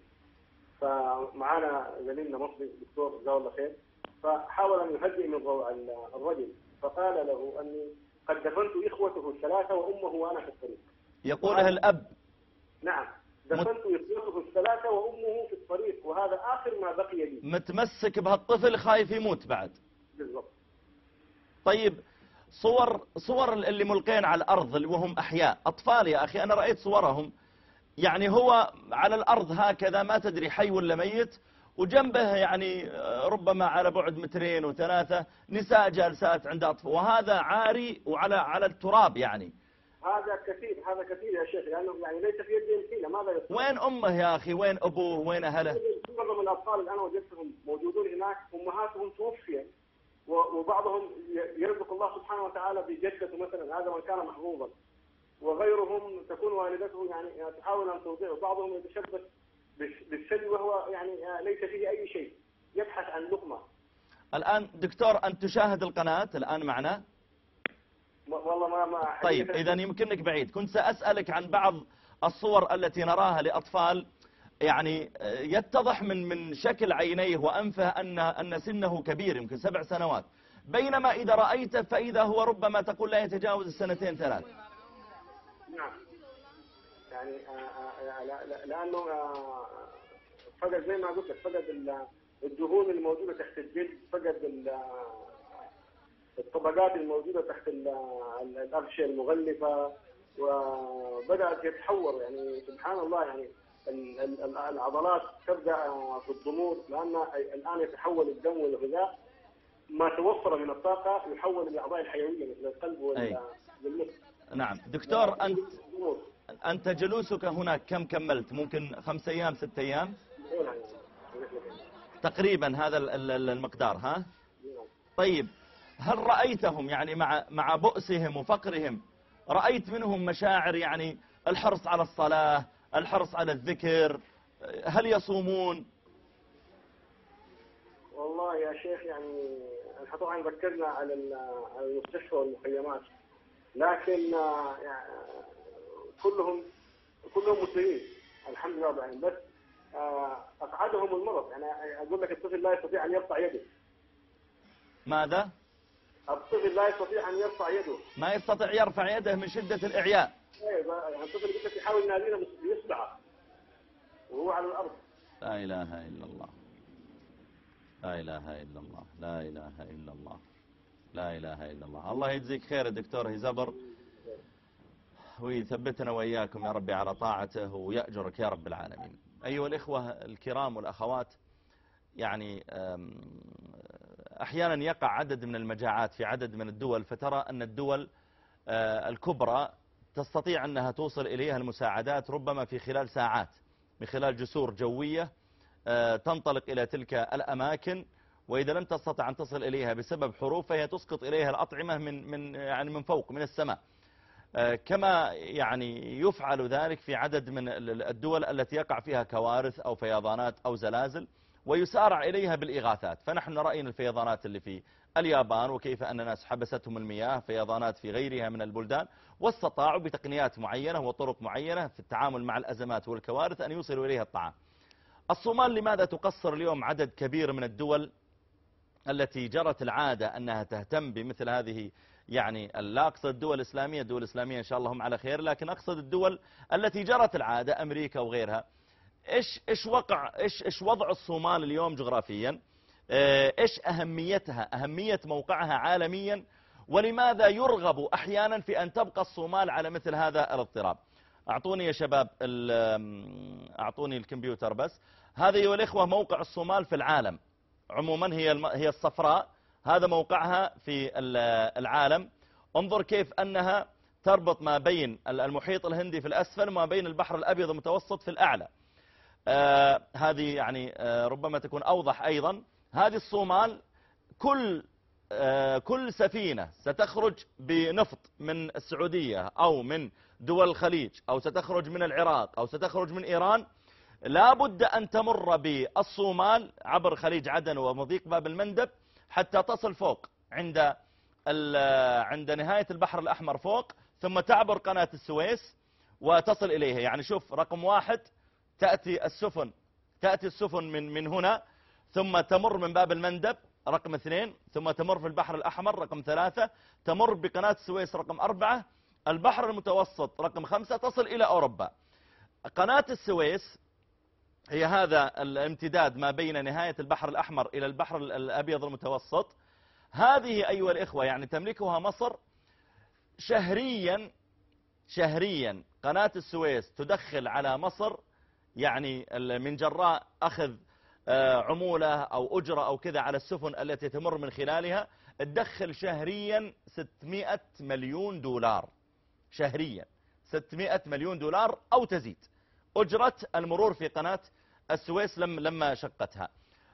فمعانا زميلنا مصري دكتور جزاه الله خير، فحاول أن يهدئ من روع الرجل، فقال له أني قد دفنت إخوته ال3 وأمه وأنا في الطريق. يقولها الأب. نعم، دفنت إخوته ال3 وأمه في الطريق، وهذا آخر ما بقي لي. متمسك بهالطفل خايف يموت بعد. بالضبط. طيب صور اللي ملقين على الأرض اللي وهم أحياء أطفال يا أخي، أنا رأيت صورهم يعني هو على الأرض هكذا ما تدري حي ولا ميت، وجنبه يعني ربما على بعد 2 و3 نساء جالسات عند أطفال، وهذا عاري وعلى التراب يعني. هذا كثير يا شيخ، لأنه يعني ليس في يدهم حيلة. ماذا يصير؟ وين أمه يا أخي؟ وين أبوه؟ وين أهله؟ معظم الأطفال الآن وجدتهم موجودون هناك أمهاتهم توفيت، وبعضهم يرزق الله سبحانه وتعالى بجدته مثلا، هذا من كان محظوظا، وغيرهم تكون والدته يعني تحاول أن ترضعه، وبعضهم يتشبث بالثدي وهو يعني ليس فيه أي شيء، يبحث عن لقمة. الآن دكتور أنت تشاهد القناة الآن معنا؟ والله ما طيب إذا يمكنك بعيد. كنت سأسألك عن بعض الصور التي نراها لأطفال يعني يتضح من شكل عينيه وأنفه أن سنه كبير، يمكن 7 سنوات، بينما إذا رأيته فإذا هو ربما تقول لا يتجاوز 2-3. نعم، يعني لأنه فقد زي ما قلت لك، فقد الدهون الموجودة تحت الجلد، فقد الطبقات الموجودة تحت الأغشية المغلفة، وبدأت يتحور يعني سبحان الله. يعني العضلات تبدأ في الضمور، لأن الآن يتحول الدم والغذاء ما توفر من الطاقة يحول الأعضاء الحيوية مثل القلب والمخ. نعم دكتور، أنت جلوسك هناك كم كملت؟ ممكن 5 أيام 6 أيام تقريبا هذا المقدار، ها؟ طيب هل رأيتهم يعني مع بؤسهم وفقرهم رأيت منهم مشاعر يعني الحرص على الصلاة، الحرص على الذكر، هل يصومون؟ والله يا شيخ يعني احنا طبعا ذكرنا على المستشفى والمخيمات، لكن يعني كلهم مسلمين الحمد لله رب العالمين، بس أقعدهم المرض. يعني أقول لك الطفل لا يستطيع أن يرفع يده. ماذا؟ الطفل لا يستطيع أن يرفع يده. ما يستطيع يرفع يده من شدة الإعياء. يعني الطفل يقول لك يحاول ينادينا بإصبعه وهو على الأرض. لا إله إلا الله، لا إله إلا الله، لا إله إلا الله، لا إله إلا الله. الله يجزيك خير الدكتور هزبر، ويثبتنا وإياكم يا ربي على طاعته ويأجرك يا رب العالمين. أيها الإخوة الكرام والأخوات، يعني أحيانا يقع عدد من المجاعات في عدد من الدول، فترى أن الدول الكبرى تستطيع أنها توصل إليها المساعدات ربما في خلال ساعات، من خلال جسور جوية تنطلق إلى تلك الأماكن، وإذا لم تستطع أن تصل إليها بسبب حروب فهي تسقط إليها الأطعمة من فوق من السماء، كما يعني يفعل ذلك في عدد من الدول التي يقع فيها كوارث أو فيضانات أو زلازل ويسارع إليها بالإغاثات. فنحن رأينا الفيضانات اللي في اليابان وكيف أن الناس حبستهم المياه، فيضانات في غيرها من البلدان، واستطاعوا بتقنيات معينة وطرق معينة في التعامل مع الأزمات والكوارث أن يوصلوا إليها الطعام. الصومال لماذا تقصر اليوم عدد كبير من الدول التي جرت العادة أنها تهتم بمثل هذه، يعني لا أقصد الدول الإسلامية، الدول الإسلامية إن شاء الله هم على خير، لكن أقصد الدول التي جرت العادة، أمريكا وغيرها. إيش وضع الصومال اليوم جغرافيا؟ إيش أهميتها، أهمية موقعها عالميا، ولماذا يرغب أحيانا في أن تبقى الصومال على مثل هذا الاضطراب؟ أعطوني يا شباب أعطوني الكمبيوتر بس. هذا أيها الإخوة موقع الصومال في العالم عموما، هي الصفراء، هذا موقعها في العالم. انظر كيف أنها تربط ما بين المحيط الهندي في الأسفل وما بين البحر الأبيض المتوسط في الأعلى. هذه يعني ربما تكون أوضح أيضا. هذه الصومال كل سفينة ستخرج بنفط من السعودية أو من دول الخليج أو ستخرج من العراق أو ستخرج من إيران لا بد أن تمر بالصومال عبر خليج عدن ومضيق باب المندب حتى تصل فوق عند نهاية البحر الأحمر فوق، ثم تعبر قناة السويس وتصل إليها. يعني شوف، رقم 1 تأتي السفن من هنا، ثم تمر من باب المندب رقم 2، ثم تمر في البحر الأحمر رقم 3، تمر بقناة السويس رقم 4، البحر المتوسط رقم 5، تصل إلى أوروبا. قناة السويس هي هذا الامتداد ما بين نهاية البحر الأحمر إلى البحر الأبيض المتوسط. هذه أيها الإخوة يعني تملكها مصر شهريا. قناة السويس تدخل على مصر يعني من جراء أخذ عمولة أو أجرة أو كذا على السفن التي تمر من خلالها، تدخل شهريا 600 مليون دولار شهريا، 600 مليون دولار أو تزيد أجرة المرور في قناة السويس لما شقتها.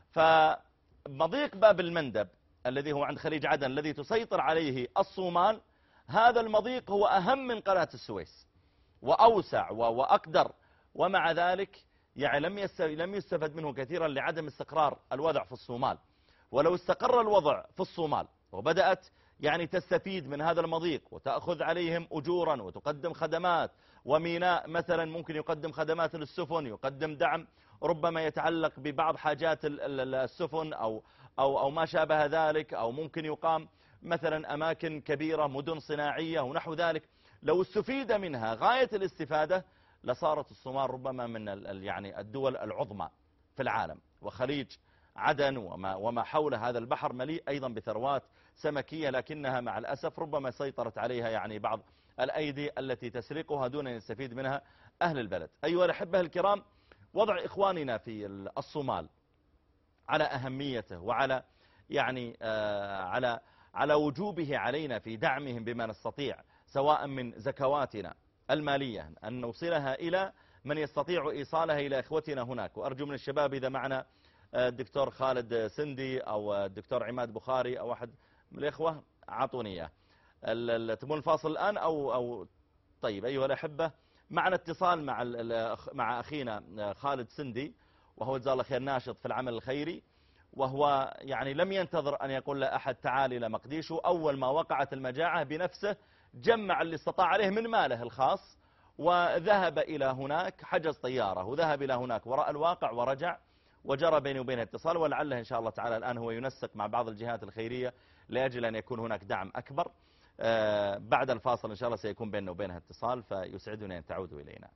فمضيق باب المندب الذي هو عند خليج عدن الذي تسيطر عليه الصومال، هذا المضيق هو أهم من قناة السويس وأوسع وأقدر، ومع ذلك يعني لم يستفد منه كثيرا لعدم استقرار الوضع في الصومال. ولو استقر الوضع في الصومال وبدأت يعني تستفيد من هذا المضيق وتأخذ عليهم أجورا وتقدم خدمات، وميناء مثلا ممكن يقدم خدمات للسفن، يقدم دعم ربما يتعلق ببعض حاجات السفن أو ما شابه ذلك، أو ممكن يقام مثلا أماكن كبيرة، مدن صناعية ونحو ذلك، لو استفيد منها غاية الاستفادة لصارت الصومال ربما من يعني الدول العظمى في العالم. وخليج عدن وما حول هذا البحر مليء أيضا بثروات سمكية، لكنها مع الأسف ربما سيطرت عليها يعني بعض الأيدي التي تسرقها دون أن يستفيد منها أهل البلد. أيها الأحبة الكرام، وضع إخواننا في الصومال على أهميته وعلى يعني على وجوبه علينا في دعمهم بما نستطيع، سواء من زكواتنا المالية أن نوصلها إلى من يستطيع إيصالها إلى إخوتنا هناك. وأرجو من الشباب إذا معنا الدكتور خالد سندي أو الدكتور عماد بخاري أو أحد من الإخوة أعطوني إياه. تبون الفاصل الآن أو طيب. أيها الأحبة، معنا اتصال مع أخينا خالد سندي، وهو جزاه الله خير ناشط في العمل الخيري، وهو يعني لم ينتظر أن يقول لأحد تعال إلى مقديشو. أول ما وقعت المجاعة بنفسه جمع اللي استطاع عليه من ماله الخاص وذهب إلى هناك، حجز طيارة وذهب إلى هناك وراء الواقع ورجع، وجرى بيني وبينه اتصال، ولعله إن شاء الله تعالى الآن هو ينسق مع بعض الجهات الخيرية لأجل أن يكون هناك دعم أكبر. بعد الفاصل إن شاء الله سيكون بيننا وبينها اتصال، فيسعدني أن تعودوا إلينا.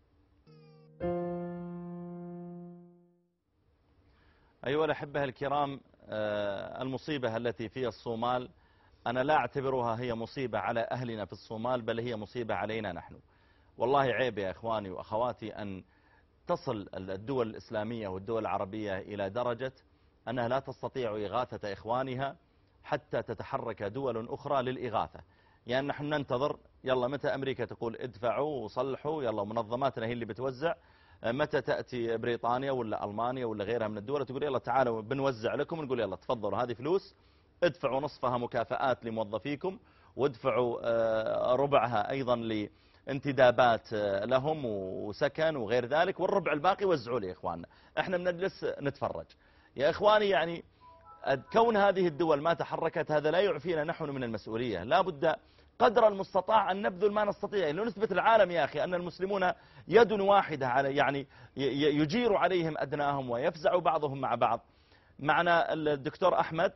أيها الأحبة الكرام، المصيبة التي في الصومال أنا لا أعتبرها هي مصيبة على أهلنا في الصومال، بل هي مصيبة علينا نحن. والله عيب يا إخواني وأخواتي أن تصل الدول الإسلامية والدول العربية إلى درجة أنها لا تستطيع إغاثة إخوانها حتى تتحرك دول أخرى للإغاثة. يعني نحن ننتظر يلا متى أمريكا تقول ادفعوا وصلحوا، يلا منظماتنا هي اللي بتوزع، متى تأتي بريطانيا ولا ألمانيا ولا غيرها من الدول تقول يلا تعالوا بنوزع لكم، نقول يلا تفضلوا هذه فلوس، ادفعوا نصفها مكافآت لموظفيكم، وادفعوا ربعها أيضا لانتدابات لهم وسكن وغير ذلك، والربع الباقي وزعوا لي إخواننا، احنا بنجلس نتفرج. يا إخواني يعني كون هذه الدول ما تحركت هذا لا يعفينا نحن من المسؤولية، لا بد قدر المستطاع أن نبذل ما نستطيع لنثبت العالم يا أخي أن المسلمون يد واحدة، على يعني يجير عليهم أدناهم ويفزع بعضهم مع بعض. معنا الدكتور أحمد،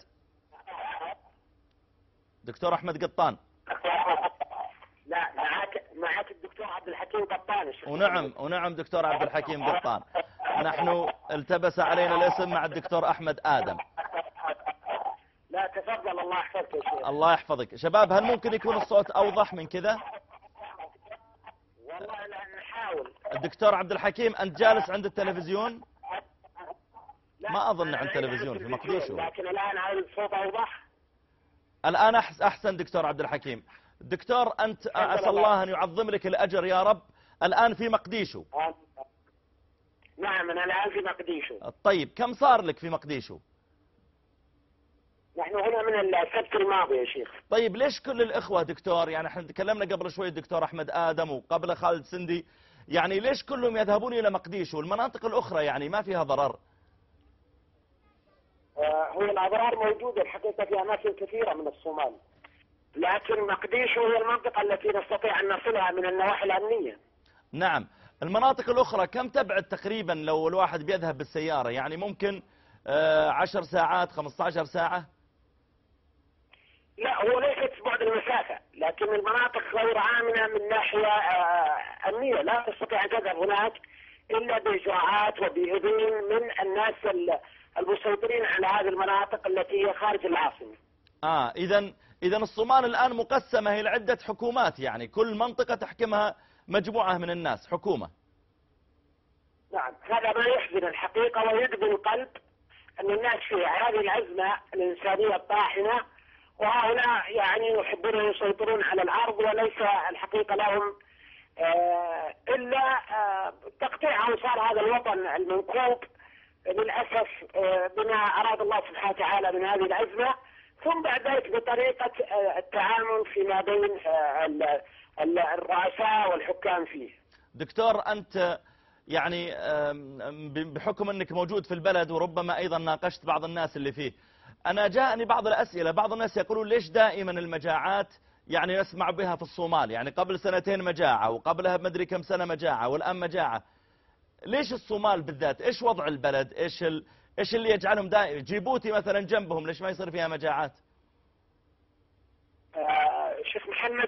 دكتور أحمد قطان. لا معك الدكتور عبد الحكيم قطان. ونعم دكتور عبد الحكيم قطان، نحن التبس علينا الاسم مع الدكتور أحمد آدم. لا تفضل، الله يحفظك يا شيخ. الله يحفظك. شباب هل ممكن يكون الصوت أوضح من كذا؟ والله نحاول. الدكتور عبد الحكيم أنت جالس عند التلفزيون؟ ما أظن عند التلفزيون في مقديشو. لكن الآن هل الصوت أوضح؟ الآن أحسن دكتور عبد الحكيم. دكتور أنت أسأل الله أن يعظم لك الأجر يا رب، الآن في مقديشو. نعم أنا الآن في مقديشو. طيب كم صار لك في مقديشو؟ نحن هنا من السبت الماضي يا شيخ. طيب ليش كل الإخوة دكتور، يعني احنا تكلمنا قبل شوي الدكتور أحمد آدم وقبل خالد سندي، يعني ليش كلهم يذهبون إلى مقديشو والمناطق الأخرى يعني ما فيها ضرر؟ هو الأضرار موجودة الحقيقة في أماكن كثيرة من الصومال، لكن مقديشو هي المنطقة التي نستطيع أن نصلها من النواحي الأمنية. نعم. المناطق الأخرى كم تبعد تقريبا لو الواحد بيذهب بالسيارة؟ يعني ممكن 10 ساعات 15 ساعة؟ لا هو ليست بعد المسافة، لكن المناطق غير آمنة من ناحية أمنية، لا تستطيع أن تذهب هناك إلا بإجراءات وبإذن من الناس المسيطرين على هذه المناطق التي هي خارج العاصمة. إذا الصومال الآن مقسمة إلى عدة حكومات، يعني كل منطقة تحكمها مجموعة من الناس، حكومة. نعم هذا ما يحزن الحقيقة ويدبي القلب أن الناس في هذه الأزمة الإنسانية الطاحنة وهؤلاء يعني يحبون أن يسيطرون على الأرض، وليس الحقيقة لهم إلا تقطيع أنصار هذا الوطن المنكوب للأسف بما أراد الله سبحانه وتعالى من هذه الأزمة، ثم بعد ذلك بطريقة التعامل فيما بين الرؤساء والحكام فيه. دكتور أنت يعني بحكم أنك موجود في البلد وربما أيضا ناقشت بعض الناس اللي فيه، أنا جاءني بعض الأسئلة، بعض الناس يقولون ليش دائما المجاعات يعني نسمع بها في الصومال، يعني قبل 2 مجاعة وقبلها مدري كم سنة مجاعة والآن مجاعة، ليش الصومال بالذات؟ إيش وضع البلد؟ إيش اللي يجعلهم دائما؟ جيبوتي مثلا جنبهم ليش ما يصير فيها مجاعات؟ شيخ محمد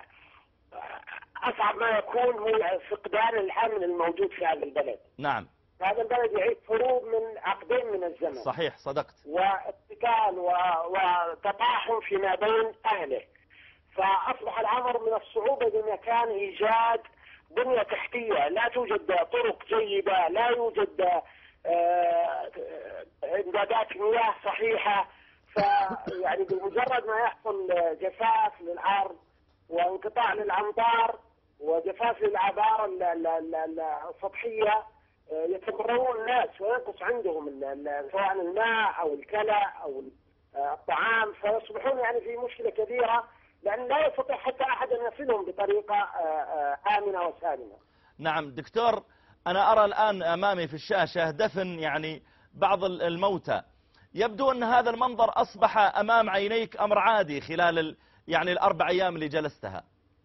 أصعب ما يكون هو فقدان الأمن الموجود في هذا البلد. نعم. هذا البلد يعيش حروب من عقدين من الزمن. صحيح صدقت. واقتتال وتطاحن فيما بين أهله، فأصبح الأمر من الصعوبة بمكان إيجاد بنية تحتية، لا توجد طرق جيدة، لا يوجد إمدادات مياه صحيحة، فيعني بمجرد ما يحصل جفاف للأرض وانقطاع للأمطار وجفاف للآبار السطحية يتضررون الناس وينقص عندهم سواء الماء أو الكلى أو الطعام، فيصبحون يعني في مشكلة كبيرة لأن لا يستطيع حتى أحد أن يصلهم بطريقة آمنة وسالمة. نعم دكتور، أنا أرى الآن أمامي في الشاشة دفن يعني بعض الموتى، يبدو أن هذا المنظر أصبح أمام عينيك أمر عادي خلال يعني ال4 أيام اللي جلستها.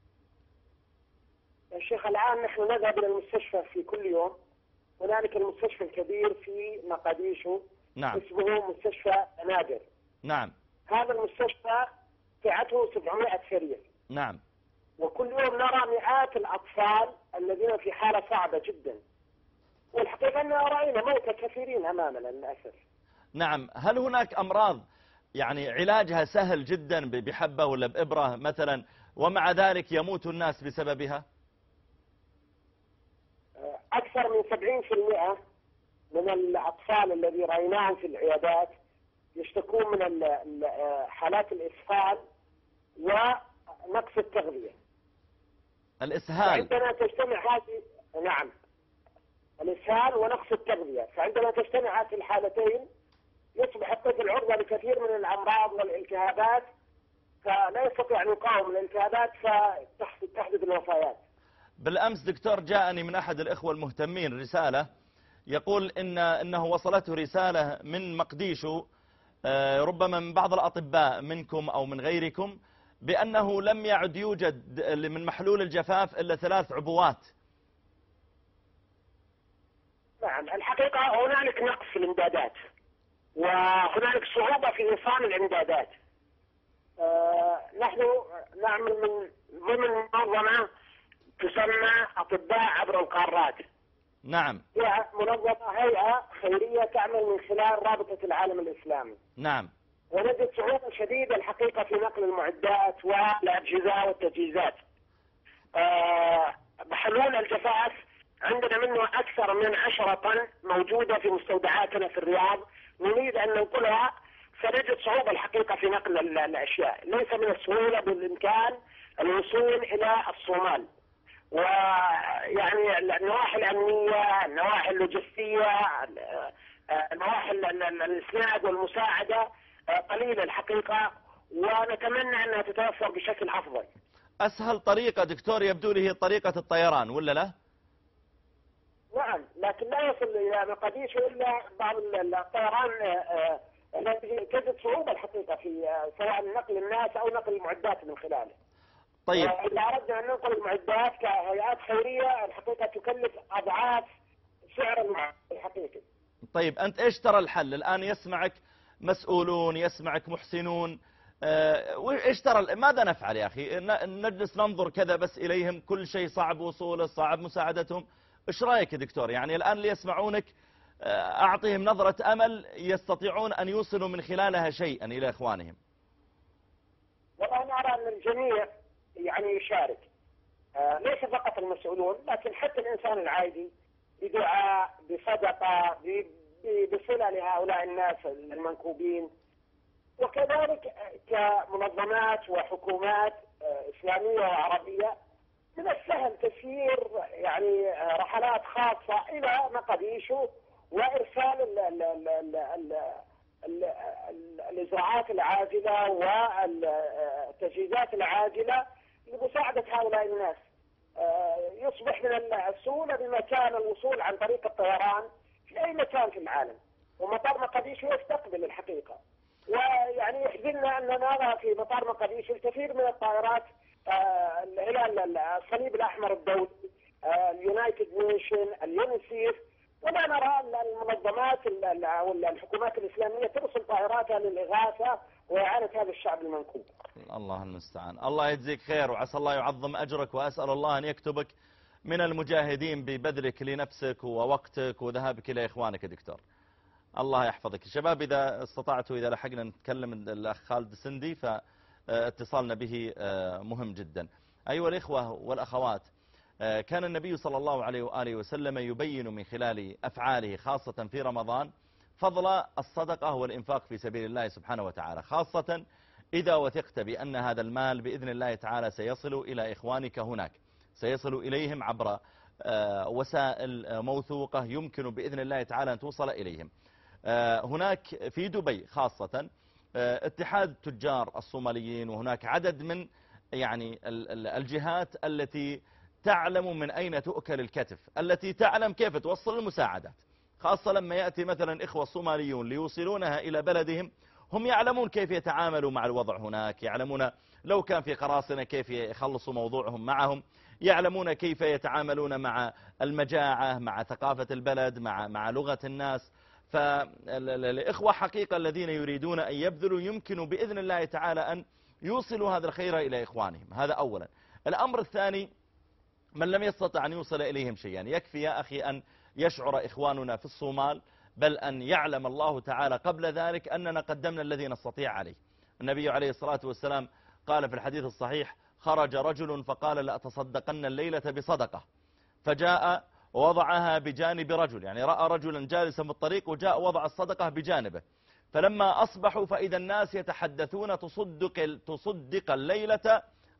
يا شيخ الآن نحن نذهب إلى المستشفى في كل يوم، هنالك المستشفى الكبير في مقديشو. نعم. اسمه مستشفى نادر. نعم. هذا المستشفى سعته 700 سرير. نعم. وكل يوم نرى مئات الأطفال الذين في حالة صعبة جدا، والحقيقة أننا رأينا موتى كثيرين أمامنا للأسف. نعم. هل هناك أمراض يعني علاجها سهل جدا بحبة ولا بإبرة مثلا ومع ذلك يموت الناس بسببها؟ أكثر من 70% من الأطفال الذي رأيناهم في العيادات يشتكون من حالات الإسهال نقص التغذية. الإسهال. عندما تجتمع هذه، نعم، الإسهال ونقص التغذية، فعندما تجتمع هذه الحالتين يصبح الطفل عرضة لكثير من الأمراض والالتهابات، فلا يستطيع أن يقاوم الالتهابات فتحدث الوفيات. بالأمس دكتور جاءني من أحد الإخوة المهتمين رسالة يقول إنه وصلته رسالة من مقديشو، ربما من بعض الأطباء منكم أو من غيركم، بأنه لم يعد يوجد من محلول الجفاف إلا 3 عبوات. نعم، الحقيقة هنالك نقص في الإمدادات، وهنالك صعوبة في إيصال الإمدادات. نحن نعمل من ضمن منظمة تسمى أطباء عبر القارات. نعم. هي منظمة هيئة خيرية تعمل من خلال رابطة العالم الإسلامي. نعم. ونجد صعوبة شديدة الحقيقة في نقل المعدات والأجهزة والتجهيزات. محلول الجفاف عندنا منه أكثر من 10 طن موجودة في مستودعاتنا في الرياض، نريد أن ننقلها، فنجد صعوبة الحقيقة في نقل الأشياء. ليس من السهولة بالإمكان الوصول إلى الصومال، ويعني النواحي الأمنية، النواحي اللوجستية، نواحي الإسناد والمساعدة قليلة الحقيقة، ونتمنى أنها تتوفر بشكل أفضل. أسهل طريقة دكتور يبدو لي هي طريقة الطيران، ولا لا؟ نعم، لكن لا يصل إلى مقاديش إلا بعض الطيران التي تجد صعوبة الحقيقة في سواء نقل الناس أو نقل المعدات من خلاله. طيب. إذا أردنا أن ننقل المعدات كهيئات خيرية الحقيقة تكلف أضعاف سعر المعدات الحقيقي. طيب أنت إيش ترى الحل؟ الآن يسمعك مسؤولون، يسمعك محسنون، إيش ترى ماذا نفعل يا أخي؟ نجلس ننظر كذا بس إليهم، كل شيء صعب وصوله، صعب مساعدتهم. إيش رأيك يا دكتور؟ يعني الآن اللي يسمعونك أعطيهم نظرة أمل يستطيعون أن يوصلوا من خلالها شيئا إلى إخوانهم. والله أنا أرى أن الجميع يعني يشارك، ليس فقط المسؤولون لكن حتى الإنسان العادي، بدعاء، بصدقة، بصلة لهؤلاء الناس المنكوبين، وكذلك كمنظمات وحكومات إسلامية وعربية من السهل تسيير يعني رحلات خاصة إلى مقديشو وإرسال الإجراءات العاجلة والتجهيزات العاجلة لمساعدة هؤلاء الناس. يصبح من السهولة بمكان الوصول عن طريق الطيران في أي مكان في العالم، ومطار مقديشو يستقبل الحقيقة. ويعني يحزننا أن نرى في مطار مقديشو الكثير من الطائرات الهلال الصليب الأحمر الدولي، اليونايتد نيشن، اليونيسيف، وما نرى المنظمات والحكومات الإسلامية ترسل طائراتها للإغاثة وإعانة هذا الشعب المنكوب. الله المستعان. الله يجزيك خير، وعسى الله يعظم أجرك، وأسأل الله أن يكتبك من المجاهدين ببذلك لنفسك ووقتك وذهابك إلى إخوانك يا دكتور. الله يحفظك. شباب إذا استطعتوا، إذا لحقنا نتكلم الأخ خالد سندي فاتصالنا به مهم جدا. أيها الإخوة والأخوات، كان النبي صلى الله عليه وآله وسلم يبين من خلال أفعاله خاصة في رمضان فضل الصدقة والإنفاق في سبيل الله سبحانه وتعالى، خاصة إذا وثقت بأن هذا المال بإذن الله تعالى سيصل إلى إخوانك هناك، سيصل إليهم عبر وسائل موثوقة يمكن بإذن الله تعالى أن توصل إليهم. هناك في دبي خاصة اتحاد تجار الصوماليين، وهناك عدد من يعني الجهات التي تعلم من أين تؤكل الكتف، التي تعلم كيف توصل المساعدات، خاصة لما يأتي مثلا إخوة صوماليون ليوصلونها إلى بلدهم، هم يعلمون كيف يتعاملوا مع الوضع هناك، يعلمون لو كان في قراصنة كيف يخلصوا موضوعهم معهم، يعلمون كيف يتعاملون مع المجاعة، مع ثقافة البلد، مع لغة الناس. فالإخوة حقيقة الذين يريدون أن يبذلوا يمكن بإذن الله تعالى أن يوصلوا هذا الخير إلى إخوانهم. هذا أولا. الأمر الثاني، من لم يستطع أن يوصل إليهم شيئا، يكفي يا أخي أن يشعر إخواننا في الصومال، بل أن يعلم الله تعالى قبل ذلك أننا قدمنا الذي نستطيع عليه. النبي عليه الصلاة والسلام قال في الحديث الصحيح: خرج رجل فقال لأتصدقن الليلة بصدقة، فجاء ووضعها بجانب رجل، يعني رأى رجلا جالسا في الطريق وجاء وضع الصدقة بجانبه، فلما أصبحوا فإذا الناس يتحدثون تصدق الليلة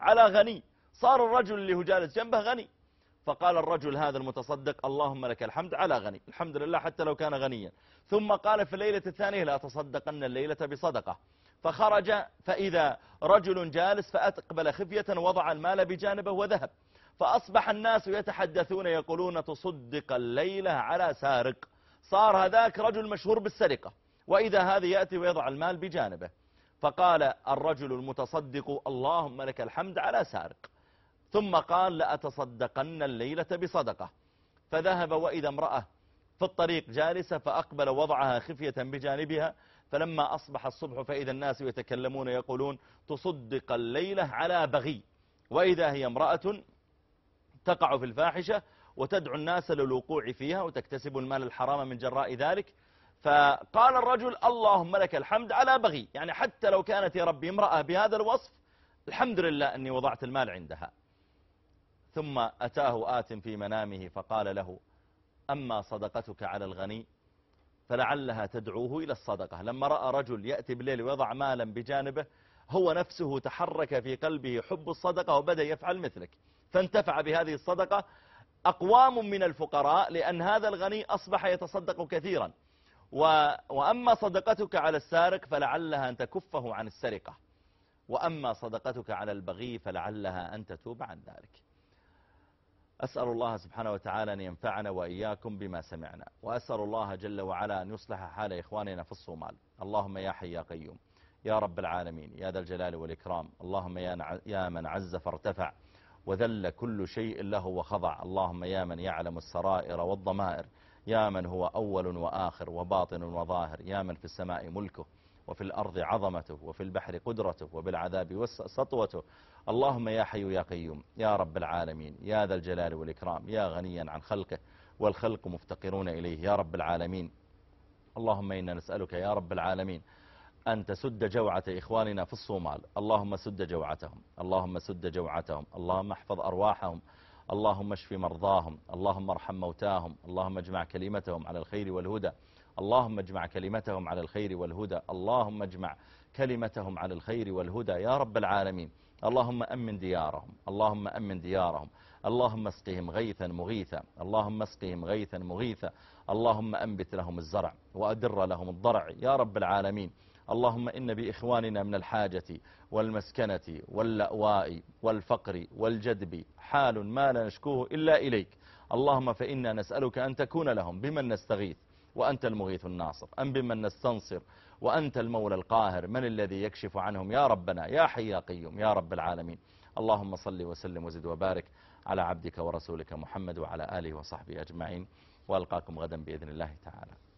على غني. صار الرجل اللي هو جالس جنبه غني. فقال الرجل هذا المتصدق اللهم لك الحمد على غني، الحمد لله حتى لو كان غنيا. ثم قال في الليلة الثانية لا تصدقن الليلة بصدقة. فخرج فإذا رجل جالس فأقبل خفية وضع المال بجانبه وذهب. فأصبح الناس يتحدثون يقولون تصدق الليلة على سارق. صار هذاك رجل مشهور بالسرقة، وإذا هذا يأتي ويضع المال بجانبه. فقال الرجل المتصدق اللهم لك الحمد على سارق. ثم قال لأتصدقن الليلة بصدقة. فذهب وإذا امرأة في الطريق جالسة فأقبل وضعها خفية بجانبها. فلما أصبح الصبح فإذا الناس يتكلمون يقولون تصدق الليلة على بغي، وإذا هي امرأة تقع في الفاحشة وتدعو الناس للوقوع فيها وتكتسب المال الحرام من جراء ذلك. فقال الرجل اللهم لك الحمد على بغي، يعني حتى لو كانت يا ربي امرأة بهذا الوصف الحمد لله أني وضعت المال عندها. ثم أتاه آت في منامه فقال له أما صدقتك على الغني فلعلها تدعوه إلى الصدقة. لما رأى رجل يأتي بالليل ويضع مالا بجانبه هو نفسه تحرك في قلبه حب الصدقة وبدأ يفعل مثلك، فانتفع بهذه الصدقة أقوام من الفقراء لأن هذا الغني أصبح يتصدق كثيرا. وأما صدقتك على السارق فلعلها أن تكفه عن السرقة، وأما صدقتك على البغي فلعلها أن تتوب عن ذلك. أسأل الله سبحانه وتعالى أن ينفعنا وإياكم بما سمعنا، وأسأل الله جل وعلا أن يصلح حال إخواننا في الصومال. اللهم يا حي يا قيوم يا رب العالمين يا ذا الجلال والإكرام، اللهم يا من عز فارتفع وذل كل شيء له وخضع، اللهم يا من يعلم السرائر والضمائر، يا من هو أول وآخر وباطن وظاهر، يا من في السماء ملكه وفي الأرض عظمته وفي البحر قدرته وبالعذاب سطوته. اللهم يا حي يا قيوم يا رب العالمين يا ذا الجلال والإكرام يا غنيا عن خلقه والخلق مفتقرون إليه يا رب العالمين. اللهم إنا نسألك يا رب العالمين أن تسد جوعة إخواننا في الصومال، اللهم سد جوعتهم، اللهم سد جوعتهم، اللهم احفظ أرواحهم، اللهم اشف مرضاهم، اللهم ارحم موتاهم، اللهم اجمع كلمتهم على الخير والهدى، اللهم اجمع كلمتهم على الخير والهدى، اللهم اجمع كلمتهم على الخير والهدى يا رب العالمين. اللهم أمن ديارهم، اللهم أمن ديارهم، اللهم اسقهم غيثا مغيثا، اللهم اسقهم غيثا مغيثا، اللهم أنبت لهم الزرع وأدر لهم الضرع يا رب العالمين. اللهم إن بإخواننا من الحاجة والمسكنة واللأواء والفقر والجدب حال ما لا نشكوه إلا إليك، اللهم فإنا نسألك أن تكون لهم بمن نستغيث وأنت المغيث الناصر، أم بمن نستنصر وأنت المولى القاهر، من الذي يكشف عنهم يا ربنا يا حي يا قيوم يا رب العالمين. اللهم صل وسلم وزد وبارك على عبدك ورسولك محمد وعلى آله وصحبه أجمعين، وألقاكم غدا بإذن الله تعالى.